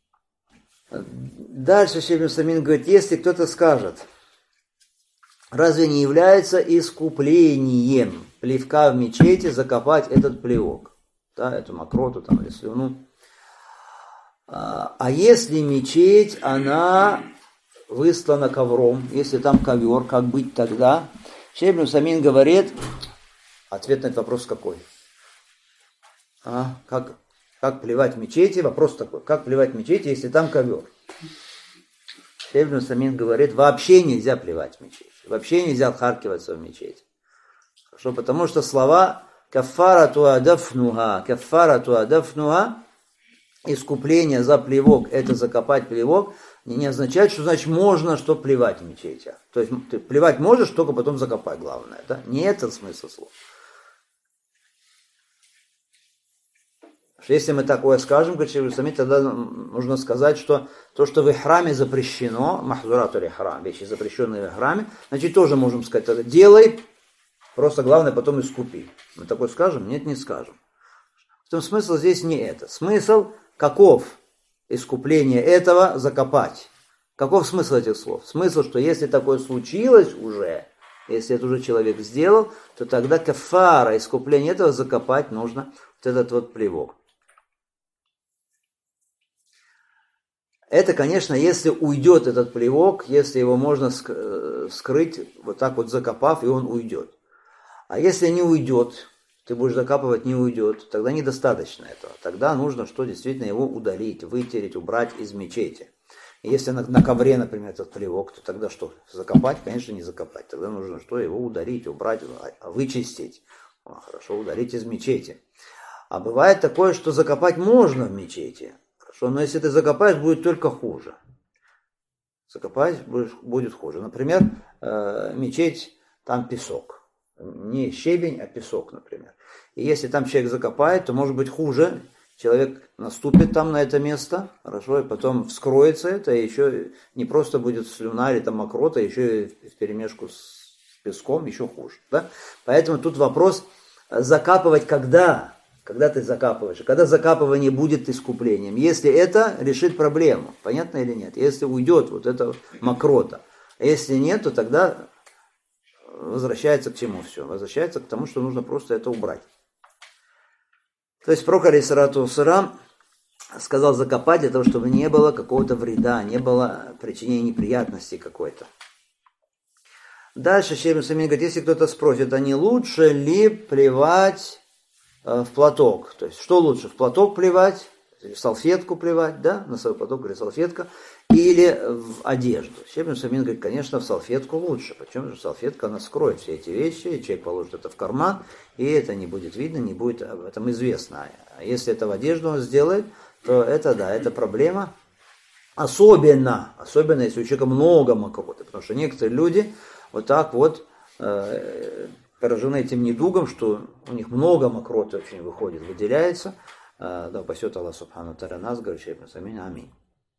Дальше Шейх ибн Усаймин говорит, если кто-то скажет, разве не является искуплением плевка в мечети закопать этот плевок, да, эту мокроту там, или слюну, а, а если мечеть, она выслана ковром, если там ковер, как быть тогда? Шейх ибн Усаймин говорит, ответ на этот вопрос какой? А, как, как плевать в мечети? Вопрос такой, как плевать в мечети, если там ковер? Шейх ибн Усаймин говорит, вообще нельзя плевать в мечети, вообще нельзя отхаркиваться в мечети. Хорошо, потому что слова каффарату адафнуха, каффарату адафнуха, искупление за плевок, это закопать плевок, не означает, что значит можно что плевать в мечети. То есть ты плевать можешь, только потом закопать, главное. Да? Не этот смысл слов. Если мы такое скажем, тогда нужно сказать, что то, что в ихраме запрещено, махзурату ихрам, вещи запрещенные в ихраме, значит тоже можем сказать, тогда делай, просто главное потом искупи. Мы такое скажем? Нет, не скажем. Поэтому смысл здесь не это. Смысл, каков искупление этого закопать. Каков смысл этих слов? Смысл, что если такое случилось уже, если это уже человек сделал, то тогда кафара, искупление этого закопать нужно вот этот вот плевок. Это, конечно, если уйдет этот плевок, если его можно скрыть, вот так вот закопав, и он уйдет. А если не уйдет, ты будешь закапывать, не уйдет, тогда недостаточно этого. Тогда нужно что? Действительно его удалить, вытереть, убрать из мечети. И если на, на ковре, например, этот плевок, то тогда что? Закопать? Конечно, не закопать. Тогда нужно что? Его удалить, убрать, вычистить. О, хорошо, удалить из мечети. А бывает такое, что закопать можно в мечети. Хорошо, но если ты закопаешь, будет только хуже. Закопать будет хуже. Например, мечеть, там песок. Не щебень, а песок, например. И если там человек закопает, то может быть хуже. Человек наступит там на это место, хорошо, и потом вскроется это, и еще не просто будет слюна или там мокрота, еще и вперемешку с песком, еще хуже. Да? Поэтому тут вопрос, закапывать когда? Когда ты закапываешь? Когда закапывание будет искуплением? Если это решит проблему, понятно или нет? Если уйдет вот эта мокрота. А если нет, то тогда возвращается к чему все? Возвращается к тому, что нужно просто это убрать. То есть пророк алейхиссалату вассалям сказал закопать для того, чтобы не было какого-то вреда, не было причинения неприятностей какой-то. Дальше Шейх ибн Усаймин говорит, если кто-то спросит, а не лучше ли плевать э, в платок? То есть что лучше, в платок плевать, в салфетку плевать, да, на свой платок или салфетка, или в одежду. Шейх ибн Усаймин говорит, конечно, в салфетку лучше. Почему же салфетка, она скроет все эти вещи, и человек положит это в карман, и это не будет видно, не будет об этом известно. А если это в одежду он сделает, то это, да, это проблема. Особенно, особенно если у человека много мокроты, потому что некоторые люди вот так вот э, поражены этим недугом, что у них много мокроты очень выходит, выделяется. Э, да, упасет Аллах субхану тааля нас, говорит Шейх ибн Усаймин, аминь.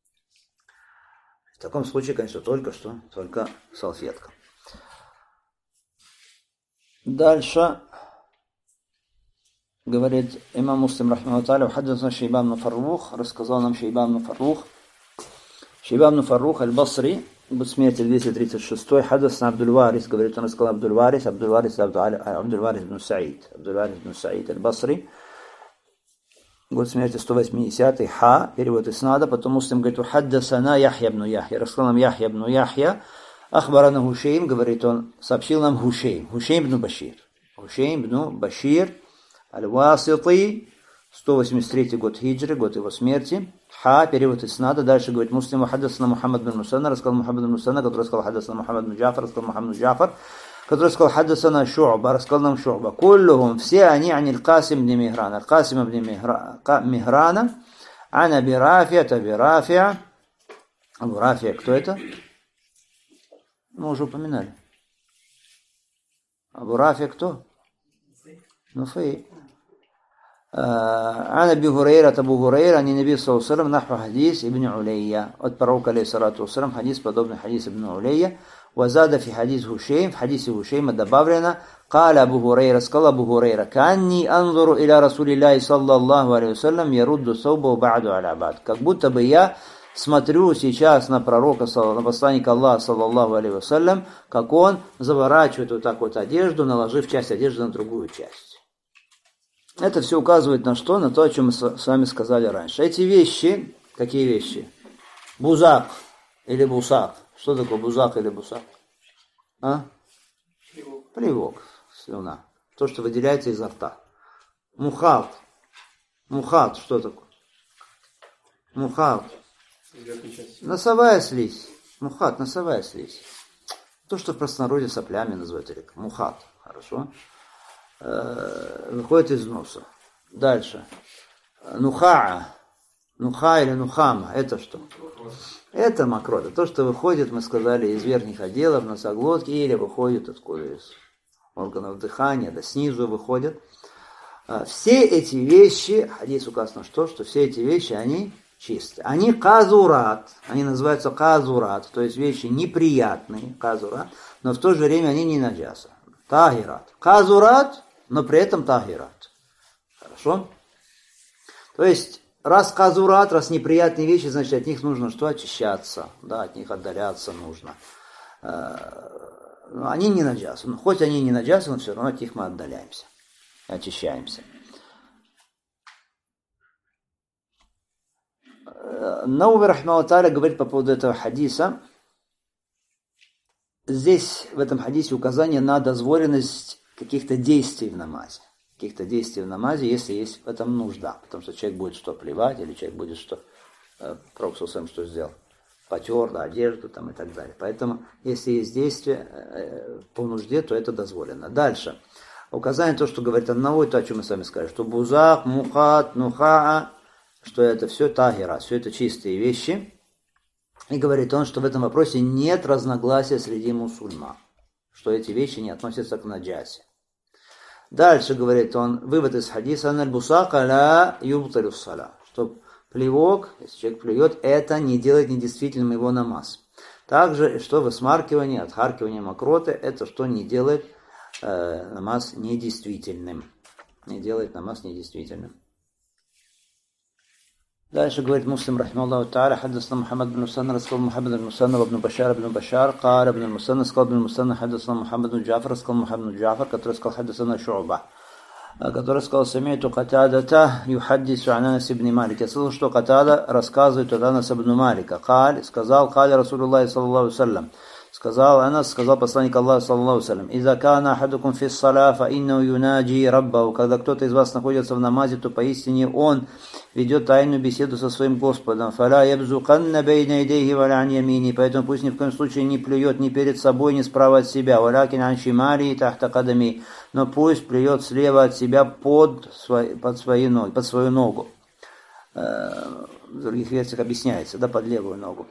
В таком случае, конечно, только что, только салфетка. Дальше говорит имам Муслим, рахмахуллаху тааля, хаддасана Шейбан ибн Фаррух, рассказал нам Шейбан ибн Фаррух. Шейбан ибн Фаррух аль-Басри, год смерти двести тридцать шесть, хаддасана Абдуль-Варис, говорит, он рассказал Абдуль-Варис, Абдуль-Варис, Абдуль-Варис ибн Саид, Абдуль-Варис ибн Саид аль-Басри, год смерти сто восьмидесятый, ха, перевод иснада, потом Муслим говорит, хаддасана Яхья ибн Яхья, рассказал нам Яхья ибн Яхья, ахбарана Хушейм, говорит он, сообщил нам Хушейм, Хушейм ибн Башир, Хушейм ибн Башир, аль-Васити, сто восемьдесят третий год хиджры, год его смерти, ха, перевод иснада, дальше говорит Муслим, хаддасана Мухаммад бин Мусанна, рассказал Мухаммад бин Мусанна, который сказал хаддасана Мухаммад бин Джафар, рассказал Мухаммад бин Джафар, который сказал хаддасана Шу'ба, рассказал нам Шу'ба, куллухум, все они, ани аль-Касим бн Михрана, аль-Касим бн Михрана, ан Аби Рафия, Аби Рафия, Абу Рафия, кто это? Мы уже упоминали. Абу Рафия кто? Нуфей. عن أبي هريرة أبو هريرة عن النبي صلى الله عليه وسلم نحو حديث ابن علية от пророка عليه الصلاة والسلام حديث подобный حديث ابن علية وزاد في حديث هشيم في حديث هشيم добавлено قال أبو هريرة сказал أبو هريرة كأني أنظر إلى رسول الله صلى الله عليه وسلم يرد ثوبه بعد على بعد как будто бы я смотрю сейчас на пророка, на посланника Аллаха, саллаллаху алейхи вассалям, как он заворачивает вот так вот одежду, наложив часть одежды на другую часть. Это все указывает на что? На то, о чем мы с вами сказали раньше. Эти вещи, какие вещи? Бузак или бусак. Что такое бузак или бусак? А? Плевок. Плевок, слюна. То, что выделяется изо рта. Мухат. Мухат, что такое? Мухат. Носовая слизь. Мухат, носовая слизь. То, что в простонародье соплями называют. Мухат. Хорошо. Выходит из носа. Дальше. Нухаа. Нуха или нухама. Это что? Это мокрота. То, что выходит, мы сказали, из верхних отделов носоглотки или выходит откуда из органов дыхания, да снизу выходят. Все эти вещи, хадис указано, что, что все эти вещи, они чистые. Они казурат. Они называются казурат. То есть вещи неприятные. Казурат. Но в то же время они не наджаса. Тагират. Казурат, но при этом тагират. Хорошо? То есть, раз казурат, раз неприятные вещи, значит, от них нужно что? Очищаться, да, от них отдаляться нужно. Они не наджасы. Хоть они не наджасы, но все равно от них мы отдаляемся, очищаемся. Науви рахмахуллах тааля говорит по поводу этого хадиса. Здесь, в этом хадисе, указание на дозволенность каких-то действий в намазе. Каких-то действий в намазе, если есть в этом нужда. Потому что человек будет что, плевать, или человек будет что, Пророк сам что сделал? Потер, да, одежду там и так далее. Поэтому, если есть действие э, по нужде, то это дозволено. Дальше. Указание то, что говорит Ан-Навави, то, о чем мы с вами сказали, что бузак, мухат, нухаа, что это все тахира, все это чистые вещи. И говорит он, что в этом вопросе нет разногласия среди мусульман, что эти вещи не относятся к наджасе. Дальше говорит он, вывод из хадиса, «Аль-бусака ла юбталю ссала», что плевок, если человек плюет, это не делает недействительным его намаз. Также, что высмаркивание, отхаркивание мокроты, это что не делает э, намаз недействительным. Не делает намаз недействительным. Дальше говорит Муслим, рахмаллаху та'аля, хаддасна Мухаммад бин Мусанна, рассказал Мухаммад бин Мусанна, ибн Башар, ибн Башар, Кара бин Мусанна, сказал бин Мусанна, хаддасна Мухаммад бин Джафар, сказал Мухаммад бин Джафар, который сказал хаддасна Шу'ба, который сказал, самейту Катадата юхаддису ан Анас ибн Малик. Я слышал, что Катада рассказывает от Анаса ибн Малика. Каль, сказал, Каль Расулуллах саллаллаху алейхи ва саллям. Сказал Анас, сказал посланник Аллаха саллаллаху алейхи ва саллям. Иза кана ахадукум фис саля, фа иннаху юнаджи раббаху. Когда кто-то из вас находится в намазе, то поистине он ведет тайную беседу со своим Господом. Фаля ябзуканна бейна идейхи валя ан ямини. Поэтому пусть ни в коем случае не плюет ни перед собой, ни справа от себя. Валякин ан шимали тахта кадами. Но пусть плюет слева от себя под, свой, под, свои ноги, под свою ногу. В других версиях объясняется, да, под левую ногу.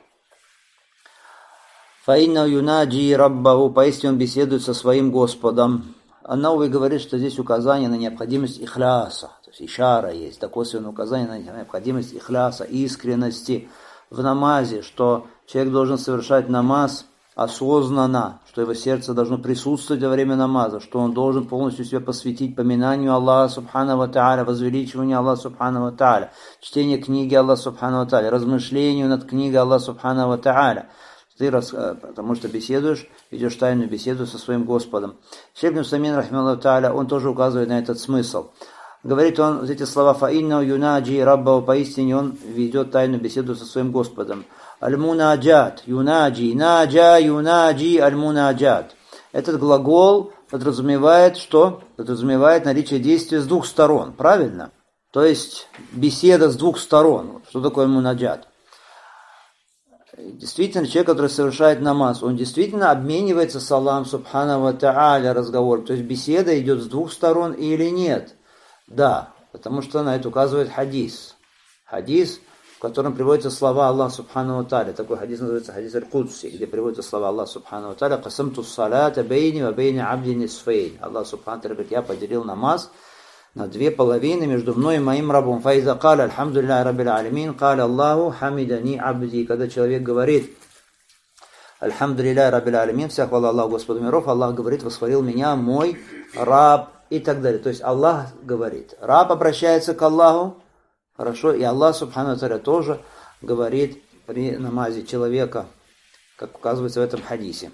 Фаинна юнаджи раббаху, поистине он беседует со своим Господом. Ан-Навави говорит, что здесь указание на необходимость ихляса, то есть ишара есть, такое косвенное указание на необходимость ихляса, искренности в намазе, что человек должен совершать намаз осознанно, что его сердце должно присутствовать во время намаза, что он должен полностью себя посвятить поминанию Аллаха Субхану ва Тааля, возвеличиванию Аллаха Субхану ва Тааля, чтению книги Аллаха Субхану ва Тааля, размышлению над книгой Аллаха Субхану ва Тааля. Ты, потому что беседуешь, ведешь тайную беседу со своим Господом. Шейх ибн Усаймин, рахмахуллаху тааля, он тоже указывает на этот смысл. Говорит он вот эти слова «Фаинна юнаджи раббаху», поистине он ведет тайную беседу со своим Господом. «Аль-мунаджат», «юнаджи», «наджа», «юнаджи», «аль-мунаджат». Этот глагол подразумевает что? Подразумевает наличие действия с двух сторон, правильно? То есть беседа с двух сторон. Что такое мунаджат? Действительно, человек, который совершает намаз, он действительно обменивается с Аллахом Субхану ва Тааля разговором. То есть беседа идет с двух сторон или нет? Да, потому что на это указывает хадис. Хадис, в котором приводятся слова Аллаха Субхану ва Тааля. Такой хадис называется хадис аль-Кудси, где приводятся слова Аллаха Субхану ва Тааля. «Касамту салата бейни ва бейни абди нисфейн». Аллах Субхану ва Тааля говорит, я поделил намаз на две половины между мной и моим рабом. Фаиза каля альхамдулилляхи раббил алямин, каля Аллаху хамидани абди. Когда человек говорит альхамдулилляхи раббил алямин, вся хвала Аллаху Господу миров, Аллах говорит, восхвалил меня мой раб и так далее. То есть Аллах говорит. Раб обращается к Аллаху, хорошо, и Аллах Субхану ва Тааля тоже говорит при намазе человека, как указывается в этом хадисе.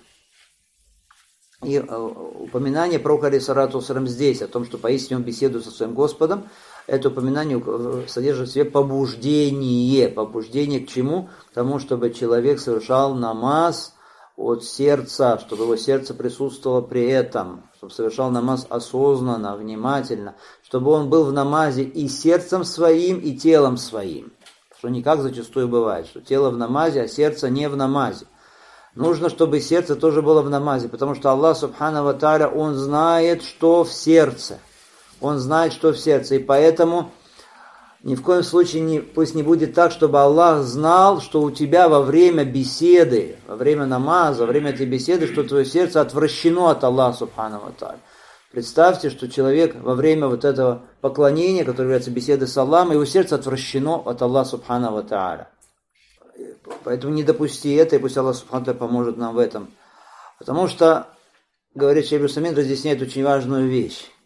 И упоминание пророка алейхиссалату вассалям здесь, о том, что поистине он беседует со своим Господом, это упоминание содержит в себе побуждение. Побуждение к чему? К тому, чтобы человек совершал намаз от сердца, чтобы его сердце присутствовало при этом, чтобы совершал намаз осознанно, внимательно, чтобы он был в намазе и сердцем своим, и телом своим. Что не как зачастую бывает, что тело в намазе, а сердце не в намазе. Нужно, чтобы сердце тоже было в намазе, потому что Аллах Субхану ва Тааля, Он знает, что в сердце. Он знает, что в сердце. И поэтому ни в коем случае не, пусть не будет так, чтобы Аллах знал, что у тебя во время беседы, во время намаза, во время этой беседы, что твое сердце отвращено от Аллаха Субхану ва Тааля. Представьте, что человек во время вот этого поклонения, которое является беседой с Аллахом, его сердце отвращено от Аллаха Субхану ва Тааля. Поэтому не допусти это, и пусть Аллах Субхану поможет нам в этом. Потому что, говорит Шейх ибн Усаймин, разъясняет очень важную вещь.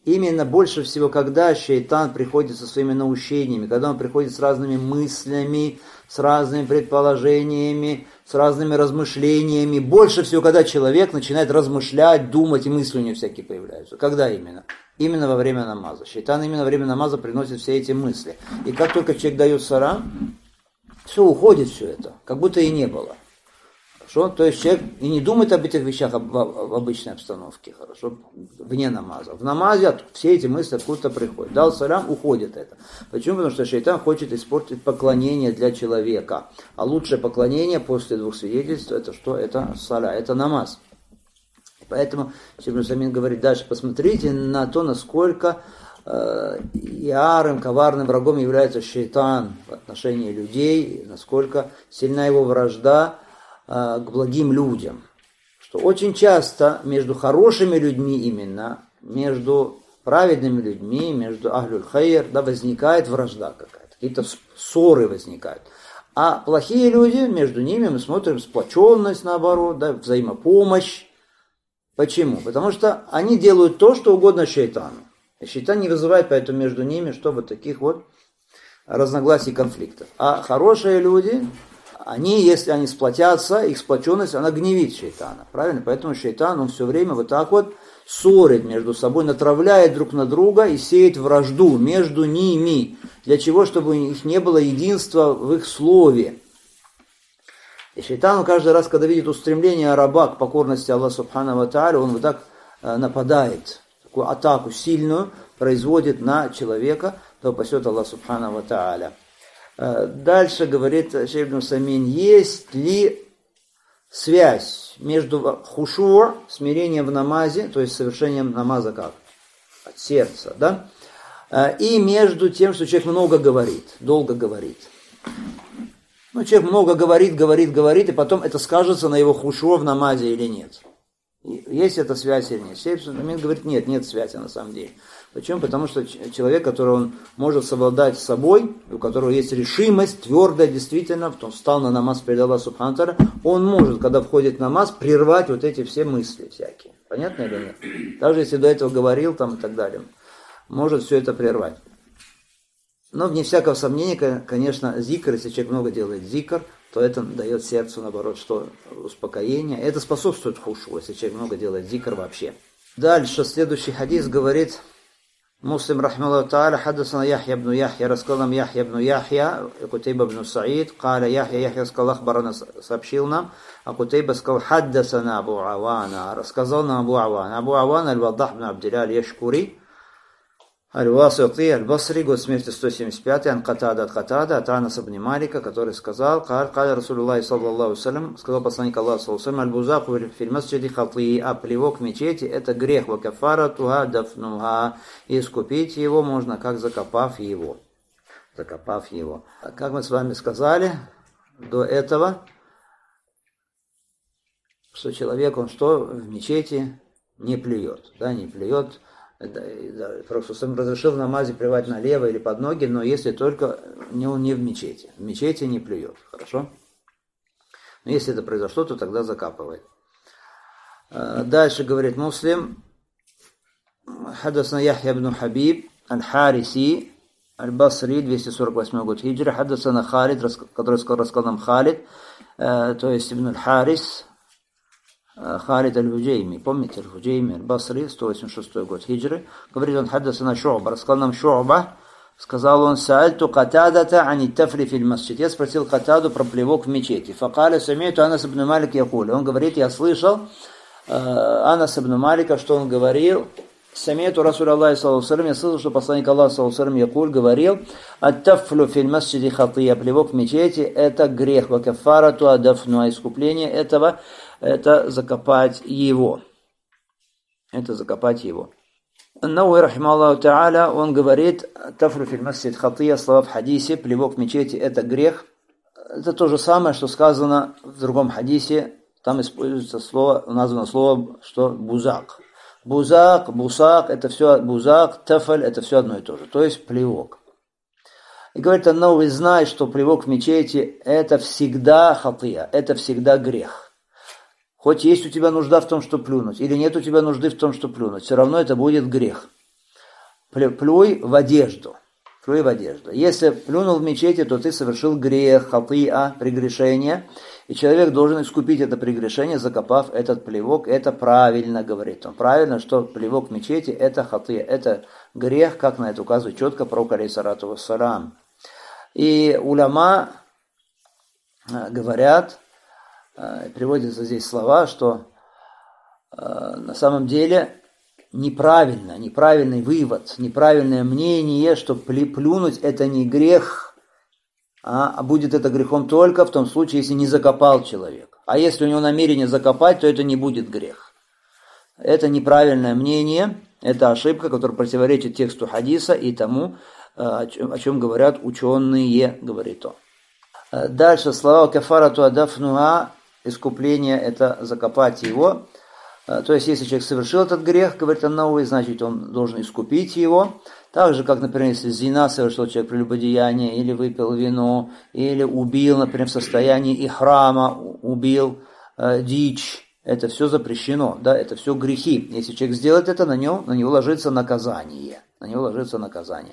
именно больше всего, когда шайтан приходит со своими наущениями, когда он приходит с разными мыслями, с разными предположениями, с разными размышлениями. Больше всего, когда человек начинает размышлять, думать, и мысли у него всякие появляются. Когда именно? Именно во время намаза. Шайтан именно во время намаза приносит все эти мысли. И как только человек дает салам, все, уходит все это, как будто и не было. Хорошо? То есть человек и не думает об этих вещах в, в обычной обстановке, хорошо, вне намаза. В намазе все эти мысли откуда-то приходят. Дал салям, уходит это. Почему? Потому что шайтан хочет испортить поклонение для человека. А лучшее поклонение после двух свидетельств, это что? Это саля, это намаз. Поэтому Шейх ибн Усаймин говорит дальше, посмотрите на то, насколько э, ярым, коварным врагом является шайтан в отношении людей, насколько сильна его вражда к благим людям, что очень часто между хорошими людьми именно, между праведными людьми, между ахлюль хайр, да, возникает вражда какая-то, какие-то ссоры возникают. А плохие люди, между ними мы смотрим сплоченность, наоборот, да, взаимопомощь. Почему? Потому что они делают то, что угодно шайтану. И шайтан не вызывает поэтому между ними, чтобы таких вот разногласий и конфликтов. А хорошие люди, они, если они сплотятся, их сплоченность, она гневит шайтана. Правильно? Поэтому шайтан, он все время вот так вот ссорит между собой, натравляет друг на друга и сеет вражду между ними. Для чего? Чтобы у них не было единства в их слове. И шайтан каждый раз, когда видит устремление раба к покорности Аллаха Субхану ва Тааля, он вот так нападает, такую атаку сильную производит на человека, то пасет Аллах Субхану ва Тааля. Дальше говорит Шейх ибн Усаймин, есть ли связь между хушу, смирением в намазе, то есть совершением намаза как? От сердца, да? И между тем, что человек много говорит, долго говорит. Ну, человек много говорит, говорит, говорит, и потом это скажется на его хушу в намазе или нет. Есть эта связь или нет? Шейх ибн Усаймин говорит, нет, нет связи на самом деле. Почему? Потому что человек, который он может совладать с собой, у которого есть решимость, твердая действительно, потом встал на намаз перед Аллахом Субхану ва Тааля, он может, когда входит в намаз, прервать вот эти все мысли всякие. Понятно или нет? Даже если до этого говорил там и так далее, может все это прервать. Но вне всякого сомнения, конечно, зикр, если человек много делает зикр, то это дает сердцу, наоборот, что успокоение. Это способствует хушу, если человек много делает зикр вообще. Дальше, следующий хадис говорит... Муслим, рахмаллаху та'аля, хаддасана Яхья ибн Яхья, рассказал нам Яхья ибн Яхья, Кутейба ибн Саид, каля Яхья, Яхья сказал, ахбарана, сообщил нам, а Кутейба сказал, хаддасана Абу Авана, рассказал нам Абу Авана. Абу Авана, аль-Ваддах ибн Абдилля, аль-Яшкури, аль-Васити, аль-Басри, год смерти сто семьдесят пятый, ан Катада от Катада, от Анас ибн Малика, который сказал, каля, каля Расулуллахи саллаллаху салям, сказал посланник Аллаха саллаллаху салям, аль-Бузаку фил масджиди хати, а плевок в мечети это грех, ва кафаратуха дафнуха, и искупить его можно, как закопав его. Закопав его. Как мы с вами сказали до этого, что человек, он что, в мечети не плюет, да, не плюет. Просто сам разрешил в намазе плевать налево или под ноги, но если только не, он не в мечети. В мечети не плюет, хорошо? Но если это произошло, то тогда закапывает. Дальше говорит Муслим, хаддасана Яхья ибн Хабиб, аль-Хариси, аль-Басри, двести сорок восьмой год хиджры, хаддасана Халид, который рассказал нам Халид, то есть ибн аль-Харис, Халид аль-Худжейми, помните аль-Худжейми, аль-Басри, сто восемьдесят шестой год хиджры, говорит он, хаддасана Шу'ба, рассказал нам Шу'ба, сказал он, саальту Катадата ани тафли фил масджид, я спросил Катаду про плевок в мечети, факаля самейту Анас ибн Малик якули, он говорит, я слышал э, Анас ибн Малика, что он говорил, самейту Расуль Аллахи саллаллаху алейхи ва саллям, я слышал, что посланник Аллаха саллаллаху алейхи ва саллям якуль говорил, ат-тафлю фил масджиди хатия, плевок в мечети это грех, ва кафарату адафну, а искупление этого это закопать его. Это закопать его. Науи, рахималлаху та'аля, он говорит, тафлю фил масджид хатия, слова в хадисе, плевок в мечети это грех. Это то же самое, что сказано в другом хадисе, там используется слово, названо слово, что бузак. Бузак, бусак, это все бузак, тафаль, это все одно и то же, то есть плевок. И говорит, Науи, знай, что плевок в мечети это всегда хатия, это всегда грех. Хоть есть у тебя нужда в том, что плюнуть, или нет у тебя нужды в том, что плюнуть, все равно это будет грех. плюй в одежду. Плюй в одежду. Если плюнул в мечети, то ты совершил грех, хатыа, прегрешение, и человек должен искупить это прегрешение, закопав этот плевок. Это правильно, говорит он. Правильно, что плевок в мечети – это хатыа, это грех, как на это указывает четко пророк алейхиссалату вассалам. И уляма говорят, приводятся здесь слова, что на самом деле неправильно, неправильный вывод, неправильное мнение, что плюнуть это не грех, а будет это грехом только в том случае, если не закопал человек. А если у него намерение закопать, то это не будет грех. Это неправильное мнение, это ошибка, которая противоречит тексту хадиса и тому, о чем, о чем говорят ученые, говорит он. Дальше слова кафарату адафнуа, искупление это закопать его. То есть, если человек совершил этот грех, говорит Ан-Навави, значит, он должен искупить его. Так же, как, например, если зина совершил человек прелюбодеяние, или выпил вино, или убил, например, в состоянии ихрама, убил э, дичь, это все запрещено, да, это все грехи. Если человек сделает это, на него, на него ложится наказание. На него ложится наказание.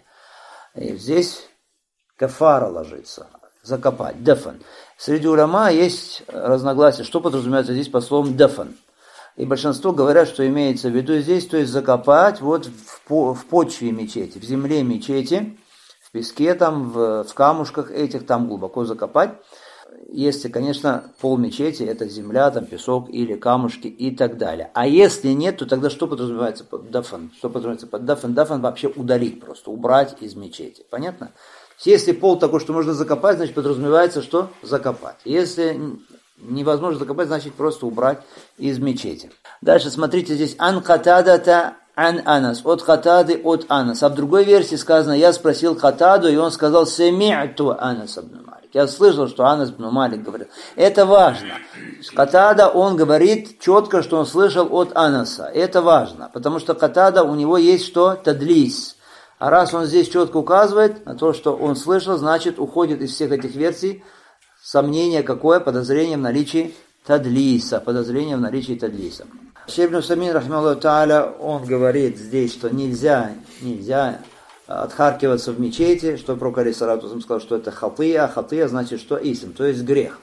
И здесь кафара ложится, закопать, дафан. Среди уляма есть разногласия, что подразумевается здесь по словам дафан. И большинство говорят, что имеется в виду здесь, то есть закопать вот в, в почве мечети, в земле мечети, в песке там, в, в камушках этих, там глубоко закопать. Если, конечно, пол мечети это земля, там песок или камушки и так далее. А если нет, то тогда что подразумевается под дафан? Что подразумевается под дафан? Дафан вообще удалить просто, убрать из мечети. Понятно? Если пол такой, что можно закопать, значит подразумевается, что закопать. Если невозможно закопать, значит просто убрать из мечети. Дальше смотрите здесь ан Катадата ан Анас, от Катады от Анас. А в другой версии сказано, я спросил Катаду, и он сказал семи'ту Анас ибн Малик. Я слышал, что Анас ибн Малик говорил. Это важно. Катада, он говорит четко, что он слышал от Анаса. Это важно, потому что Катада, у него есть что? Тадлис. А раз он здесь четко указывает на то, что он слышал, значит уходит из всех этих версий сомнение какое? Подозрение в наличии тадлиса. Подозрение в наличии тадлиса. Шейх ибн Усаймин, рахимахуллаху тааля, он говорит здесь, что нельзя, нельзя отхаркиваться в мечети, что пророк алейхиссалату вассалам сказал, что это хатыя, хатыя значит, что исм, то есть грех.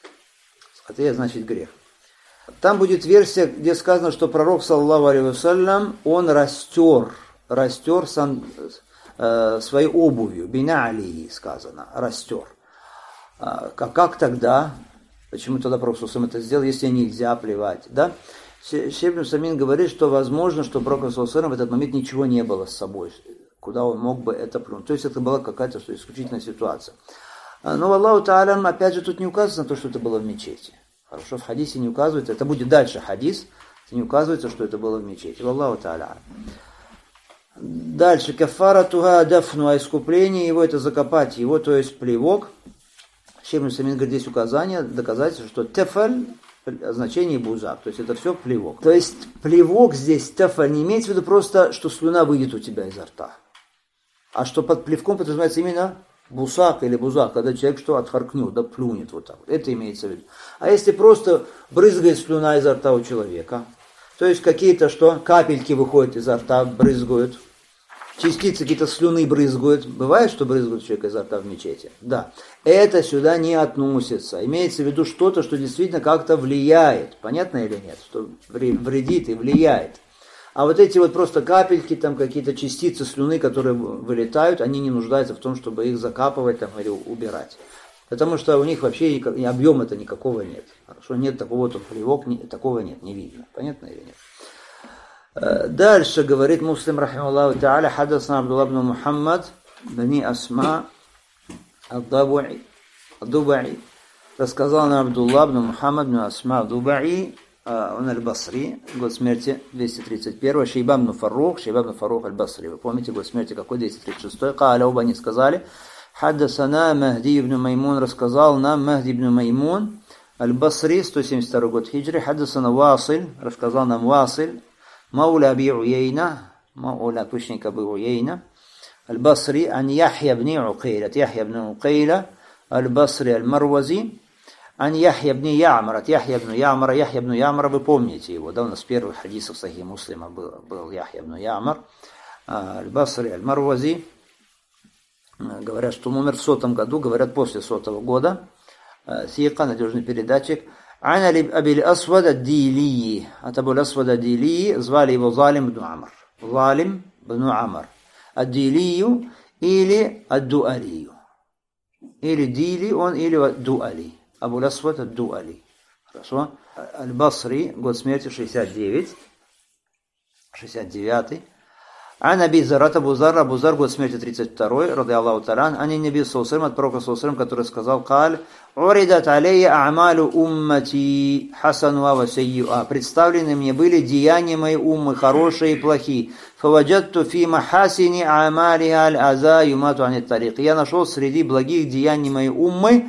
Хатыя значит грех. Там будет версия, где сказано, что пророк, саллаллаху алейхи вассалям, он растер, растер сан, э, своей обувью, бина алии сказано, растер. Как, как тогда? Почему тогда пророк саллаллаху это сделал, если нельзя плевать? Да? Шейх ибн Усаймин говорит, что возможно, что пророк саллаллаху в этот момент ничего не было с собой, куда он мог бы это плюнуть. То есть это была какая-то что, исключительная ситуация. Но Аллаху та'аля, опять же, тут не указывается на то, что это было в мечети. Хорошо, в хадисе не указывается, это будет дальше хадис, не указывается, что это было в мечети. Аллаху та'аля. Дальше, кафара туга дафну, а искупление его, это закопать его, то есть плевок. Шейх ибн Усаймин говорит, здесь указание, доказательство, что тефаль, значение бузак, то есть это все плевок. То есть плевок здесь, тефаль, не имеется в виду просто, что слюна выйдет у тебя изо рта. А что под плевком подразумевается именно бусак или бузак, когда человек что отхаркнет, да плюнет вот так. Это имеется в виду. А если просто брызгает слюна изо рта у человека, то есть какие-то что, капельки выходят изо рта, брызгают, частицы какие-то слюны брызгают. Бывает, что брызгают человека изо рта в мечети? Да. Это сюда не относится. Имеется в виду что-то, что действительно как-то влияет. Понятно или нет? Что вредит и влияет. А вот эти вот просто капельки, там какие-то частицы слюны, которые вылетают, они не нуждаются в том, чтобы их закапывать там, или убирать. Потому что у них вообще объема-то никакого нет. Хорошо, нет такого вот плевок, такого нет, не видно. Понятно или нет? Дальше говорит Муслим, рахимахуллаху та'аля, хадасна Абдуллах ибн Мухаммад, бани Асма, ад-Дубаи, ад-Дубаи. Рассказал нам Абдуллах ибн Мухаммад, бани Асма, ад-Дубаи, он аль-Басри, год смерти двести тридцать один, Шейба ибн Фаррух, Шейба ибн Фаррух аль-Басри. Вы помните, год смерти какой? двести тридцать шестой. Каля, оба они сказали, хадасана Махди ибн Маймун, рассказал нам Махди ибн Маймун, аль-Басри, сто семьдесят второй год хиджри, хадасана Василь, рассказал нам Василь, Мауля Аби Уяйна, Мауля пущенника Аби Уяйна, аль-Басри, ан Яхья ибн Уқейля, от Яхья ибн Уқейля, аль-Басри аль-Марвази, ан Яхья ибн Ямра, от Яхья ибн Ямра, Яхья ибн Ямра, вы помните его, да, у нас в первых хадисах Сахих Муслима был, был Яхья ибн Ямр, Аль-Басри, Аль-Марвази, говорят, что он умер в сотом году, говорят, после сотого года. Сиqa, надежный передатчик. Ан Абиль Асвад ад-Дилии. От Абуль Асвад ад-Дилии звали его Залим бн Амр. Залим бн Амр. Ад-Дилию или ад-Дуалию. Или Дили он, или Дуали. Абуль Асвад ад-Дуали. Хорошо. Аль-Басри, год смерти шестьдесят девять. шестьдесят девятый. А Наби Зарат Абу Зар, Абу Зар, год смерти тридцать второй, ради Аллаху Таран, а не Наби Саусрим, от пророка Саусрим, который сказал: «Каль, уридат алейя а'малю уммати хасануа ва сайюа». Представлены мне были деяния моей уммы, хорошие и плохие. Фаваджатту фи махасини а'малиха аль-аза юмату анит тарик. Я нашел среди благих деяний моей уммы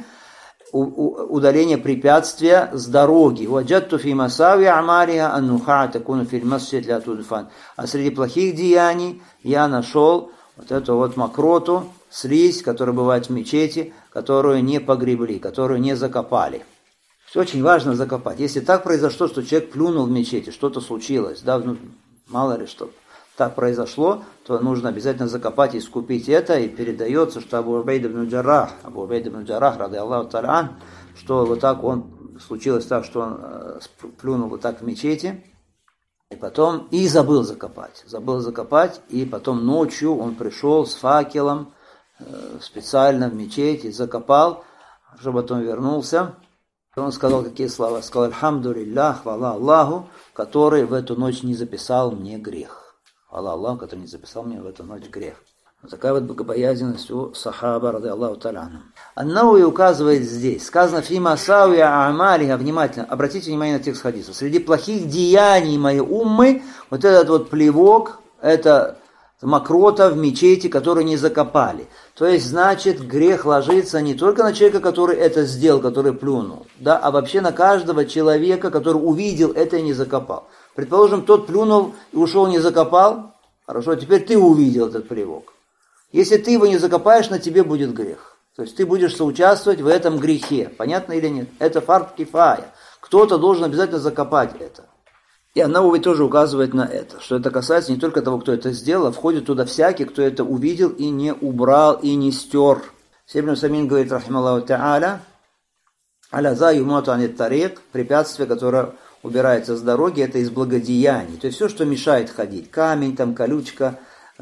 удаление препятствия с дороги. Ваджатту фи масави амалиха аннуха такуну фил масджид ля тудфан. А среди плохих деяний я нашел вот эту вот мокроту, слизь, которая бывает в мечети, которую не погребли, которую не закопали. Все очень важно закопать. Если так произошло, что человек плюнул в мечети, что-то случилось, да, ну, мало ли что так произошло, то нужно обязательно закопать и искупить это, и передается, что Абу Убайд ибн Джаррах, Абу Убайд ибн Джаррах, ради Аллаху Та'аля, что вот так он, случилось так, что он плюнул вот так в мечети, и потом, и забыл закопать, забыл закопать, и потом ночью он пришел с факелом специально в мечеть и закопал, чтобы потом вернулся. И он сказал какие слова? Сказал: «Альхамдулиллах, хвала Аллаху, который в эту ночь не записал мне грех». Аллах, Аллах, который не записал мне в эту ночь грех. Вот такая вот богобоязненность у сахаба, ради Аллаху Та'аля. Ан-Науи указывает здесь, сказано: «Фима сауя амалиха», внимательно, обратите внимание на текст хадиса, среди плохих деяний моей уммы, вот этот вот плевок, это мокрота в мечети, которую не закопали. То есть, значит, грех ложится не только на человека, который это сделал, который плюнул, да, а вообще на каждого человека, который увидел это и не закопал. Предположим, тот плюнул и ушел, не закопал. Хорошо, теперь ты увидел этот плевок. Если ты его не закопаешь, на тебе будет грех. То есть ты будешь соучаствовать в этом грехе. Понятно или нет? Это фард кифая. Кто-то должен обязательно закопать это. И Ан-Науи тоже указывает на это, что это касается не только того, кто это сделал, а входит туда всякий, кто это увидел и не убрал, и не стер. Ибн Самин говорит, рахималлаху та'аля, «Аля-за юмату анит тарик», препятствие, которое убирается с дороги, это из благодеяний. То есть все, что мешает ходить. Камень, там, колючка,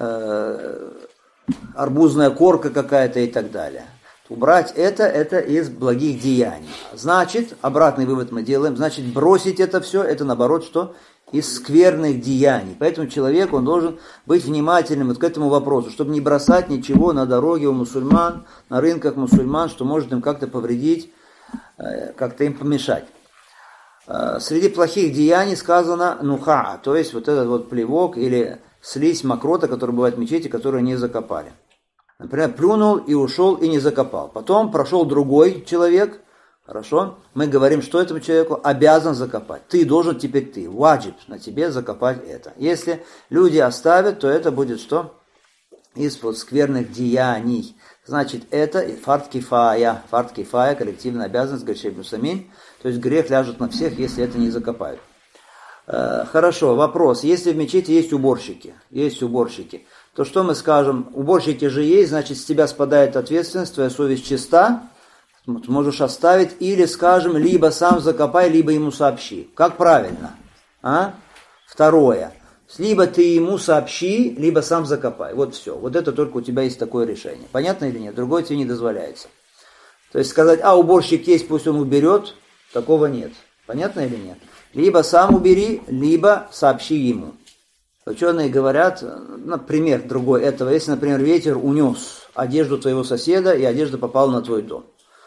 э, арбузная корка какая-то и так далее. Убрать это, это из благих деяний. Значит, обратный вывод мы делаем, значит, бросить это все, это наоборот, что? Из скверных деяний. Поэтому человек, он должен быть внимательным вот к этому вопросу, чтобы не бросать ничего на дороге у мусульман, на рынках мусульман, что может им как-то повредить, э, как-то им помешать. Среди плохих деяний сказано нуха, то есть вот этот вот плевок или слизь, мокрота, которая бывает в мечети, которую не закопали. Например, плюнул и ушел и не закопал. Потом прошел другой человек, хорошо, мы говорим, что этому человеку обязан закопать. Ты должен теперь ты, ваджиб, на тебе закопать это. Если люди оставят, то это будет что? Из вот скверных деяний. Значит, это фард кифая, фард кифая, коллективная обязанность, говорит Ибн Самин. То есть грех ляжет на всех, если это не закопают. Э, хорошо, вопрос. Если в мечети есть уборщики, есть уборщики, то что мы скажем? Уборщики же есть, значит, с тебя спадает ответственность, твоя совесть чиста, можешь оставить, или, скажем, либо сам закопай, либо ему сообщи. Как правильно? А? Второе. Либо ты ему сообщи, либо сам закопай. Вот все. Вот это только у тебя есть такое решение. Понятно или нет? Другое тебе не дозволяется. То есть сказать, а уборщик есть, пусть он уберет, такого нет. Понятно или нет? Либо сам убери, либо сообщи ему. Ученые говорят, например, другой этого, если, например, ветер унес одежду твоего соседа, и одежда попала на твой дом.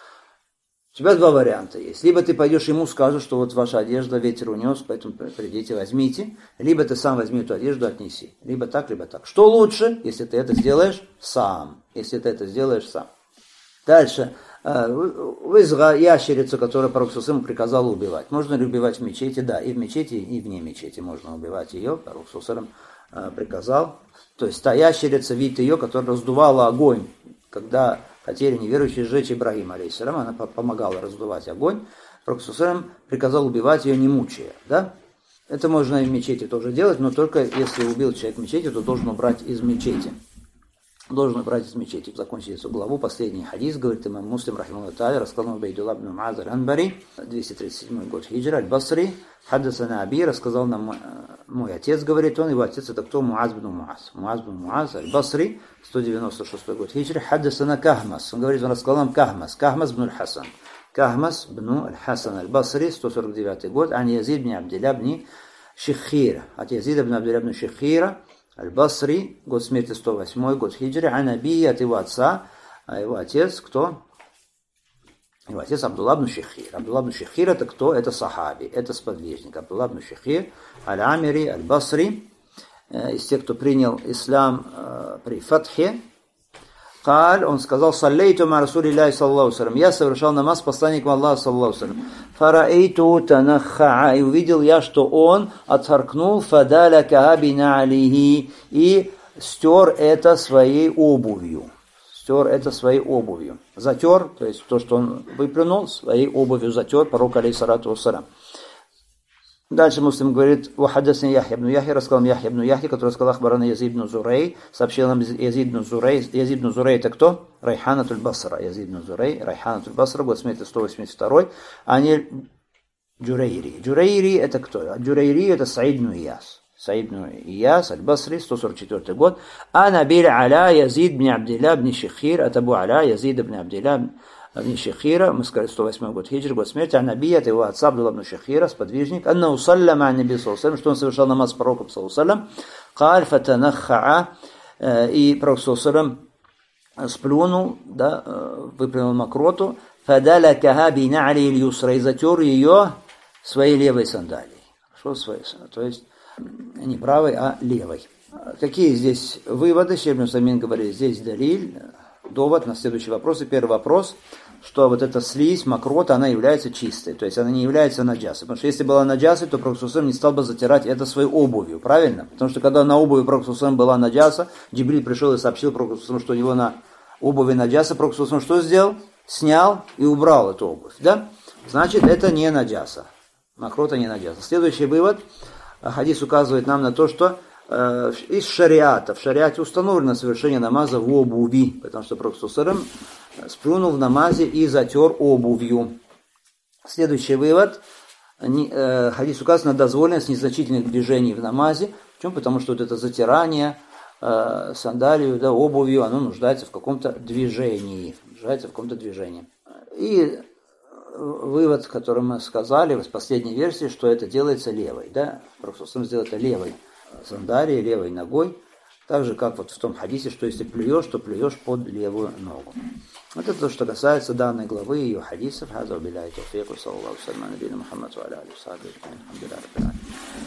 У тебя два варианта есть. Либо ты пойдешь ему, скажешь, что вот ваша одежда ветер унес, поэтому придите, возьмите. Либо ты сам возьми эту одежду, отнеси. Либо так, либо так. Что лучше, если ты это сделаешь сам? Если ты это сделаешь сам. Дальше. Вызга ящерицу, которую пророк ему приказал убивать. Можно ли убивать в мечети? Да, и в мечети, и вне мечети можно убивать ее. Пророк приказал. То есть та ящерица, вид ее, которая раздувала огонь, когда хотели неверующие сжечь Ибрагима, алейхиссалям, она помогала раздувать огонь. Пророк приказал убивать ее, не мучая. Да? Это можно и в мечети тоже делать, но только если убил человек в мечети, то должен убрать из мечети. Должен убрать из мечети. Закончить эту главу. Последний хадис, говорит имам Муслим, рахимахуллаху та'аля, рассказал Убайдуллах ибн Муаз аль-Анбари, двести тридцать седьмой год хиджра, аль-Басри, хаддасана Аби, рассказал нам мой отец, говорит он, его отец это кто? Муаз ибн Муаз. Муаз ибн Муаз, аль-Басри, сто девяносто шестой год хиджра, хаддасана Кахмас. Он говорит, он рассказал нам Кахмас, Кахмас ибн аль-Хасан. Кахмас ибн аль-Хасан аль-Басри, сто сорок девятый год, ан Язид ибн Абдилля ибн Шиххира. От Язида ибн Абдилля ибн Шиххира, Аль-Басри, год смерти сто восьмой, год хиджри, а Наби от его отца, а его отец кто? Его отец Абдулла ибн Шиххир. Абдулла ибн Шиххир это кто? Это сахаби, это сподвижник. Абдулла ибн Шиххир, Аль-Амири, Аль-Басри, из тех, кто принял ислам э, при Фатхе. Каль, он сказал, саллейту ма расулиллахи саллаллаху алейхи ва саллям. Я совершал намаз с посланником Аллаха саллаллаху алейхи ва саллям. Фараэйту танахха. И увидел я, что он отхаркнул фадаля каабина алихи. И стер это своей обувью. Стер это своей обувью. Затер, то есть то, что он выплюнул, своей обувью затер, пророк алейхиссалату вассалям. Дальше Муслим говорит, «Вахадасни Яхья ибн Яхья», рассказал Яхья ибн Яхья, который сказал Ахбарана Язид ибн Зурей, сообщил нам Язид ибн Зурей. Язид ибн Зурей это кто? Райханатуль Басра. Язид ибн Зурей, Райханатуль Басра, год смерти сто восемьдесят второй, а не Джурейри. Джурейри это кто? Джурейри это Саид ибн Ияс. Саид ибн Ияс, Аль-Басри, сто сорок четвёртый год. А Набиль Аля Язид ибн Абдилля ибн Шиххир, от Абу Аля Язид ибн Абдилля ибн Шиххира, мы сказали сто восьмой год хиджр, год смерти, а Наби от его отца Абдулла ибн Шиххира, сподвижник, анна усалляма Наби саллаллаху алейхи ва саллям, что он совершал намаз с пророком саллаллаху алейхи ва саллям, каль фатанахха, и пророк саллаллаху алейхи ва саллям сплюнул, да, выплюнул мокроту, фадалякаха бинали иль-юсра, и затер ее своей левой сандалией. Что своей сандалией? То есть не правой, а левой. Какие здесь выводы? Шейх ибн Усаймин говорит, здесь далиль, довод на следующий вопрос. И первый вопрос, что вот эта слизь, мокрота, она является чистой. То есть она не является наджасой. Потому что если была наджасой, то пророк саллаллаху алейхи ва саллям не стал бы затирать это своей обувью. Правильно? Потому что когда на обуви пророка саллаллаху алейхи ва саллям была наджаса, Джибриль пришел и сообщил пророку саллаллаху алейхи ва саллям, что у него на обуви наджаса. Пророк саллаллаху алейхи ва саллям что сделал? Снял и убрал эту обувь. Да? Значит, это не наджаса. Мокрота не наджаса. Следующий вывод. Хадис указывает нам на то, что э, из шариата, в шариате установлено совершение намаза в обуви, потому что пророк саллаллаху алейхи ва саллям сплюнул в намазе и затер обувью. Следующий вывод. Не, э, хадис указывает на дозволенность незначительных движений в намазе. Почему? Потому что вот это затирание э, сандалию, да, обувью, оно нуждается в каком-то движении. Нуждается в каком-то движении. И вывод, который мы сказали в последней версии, что это делается левой. Да? Пророк сделал это левой сандалией, левой ногой. Так же, как вот в том хадисе, что если плюешь, то плюешь под левую ногу. Вот это то, что касается данной главы и ее хадисов. Хаза билляй тофику, саллаллаху алейхи ва саллям, набийна Мухаммад ва аля алейхи ва сахбихи, алхамдулиллахи раббил алямин.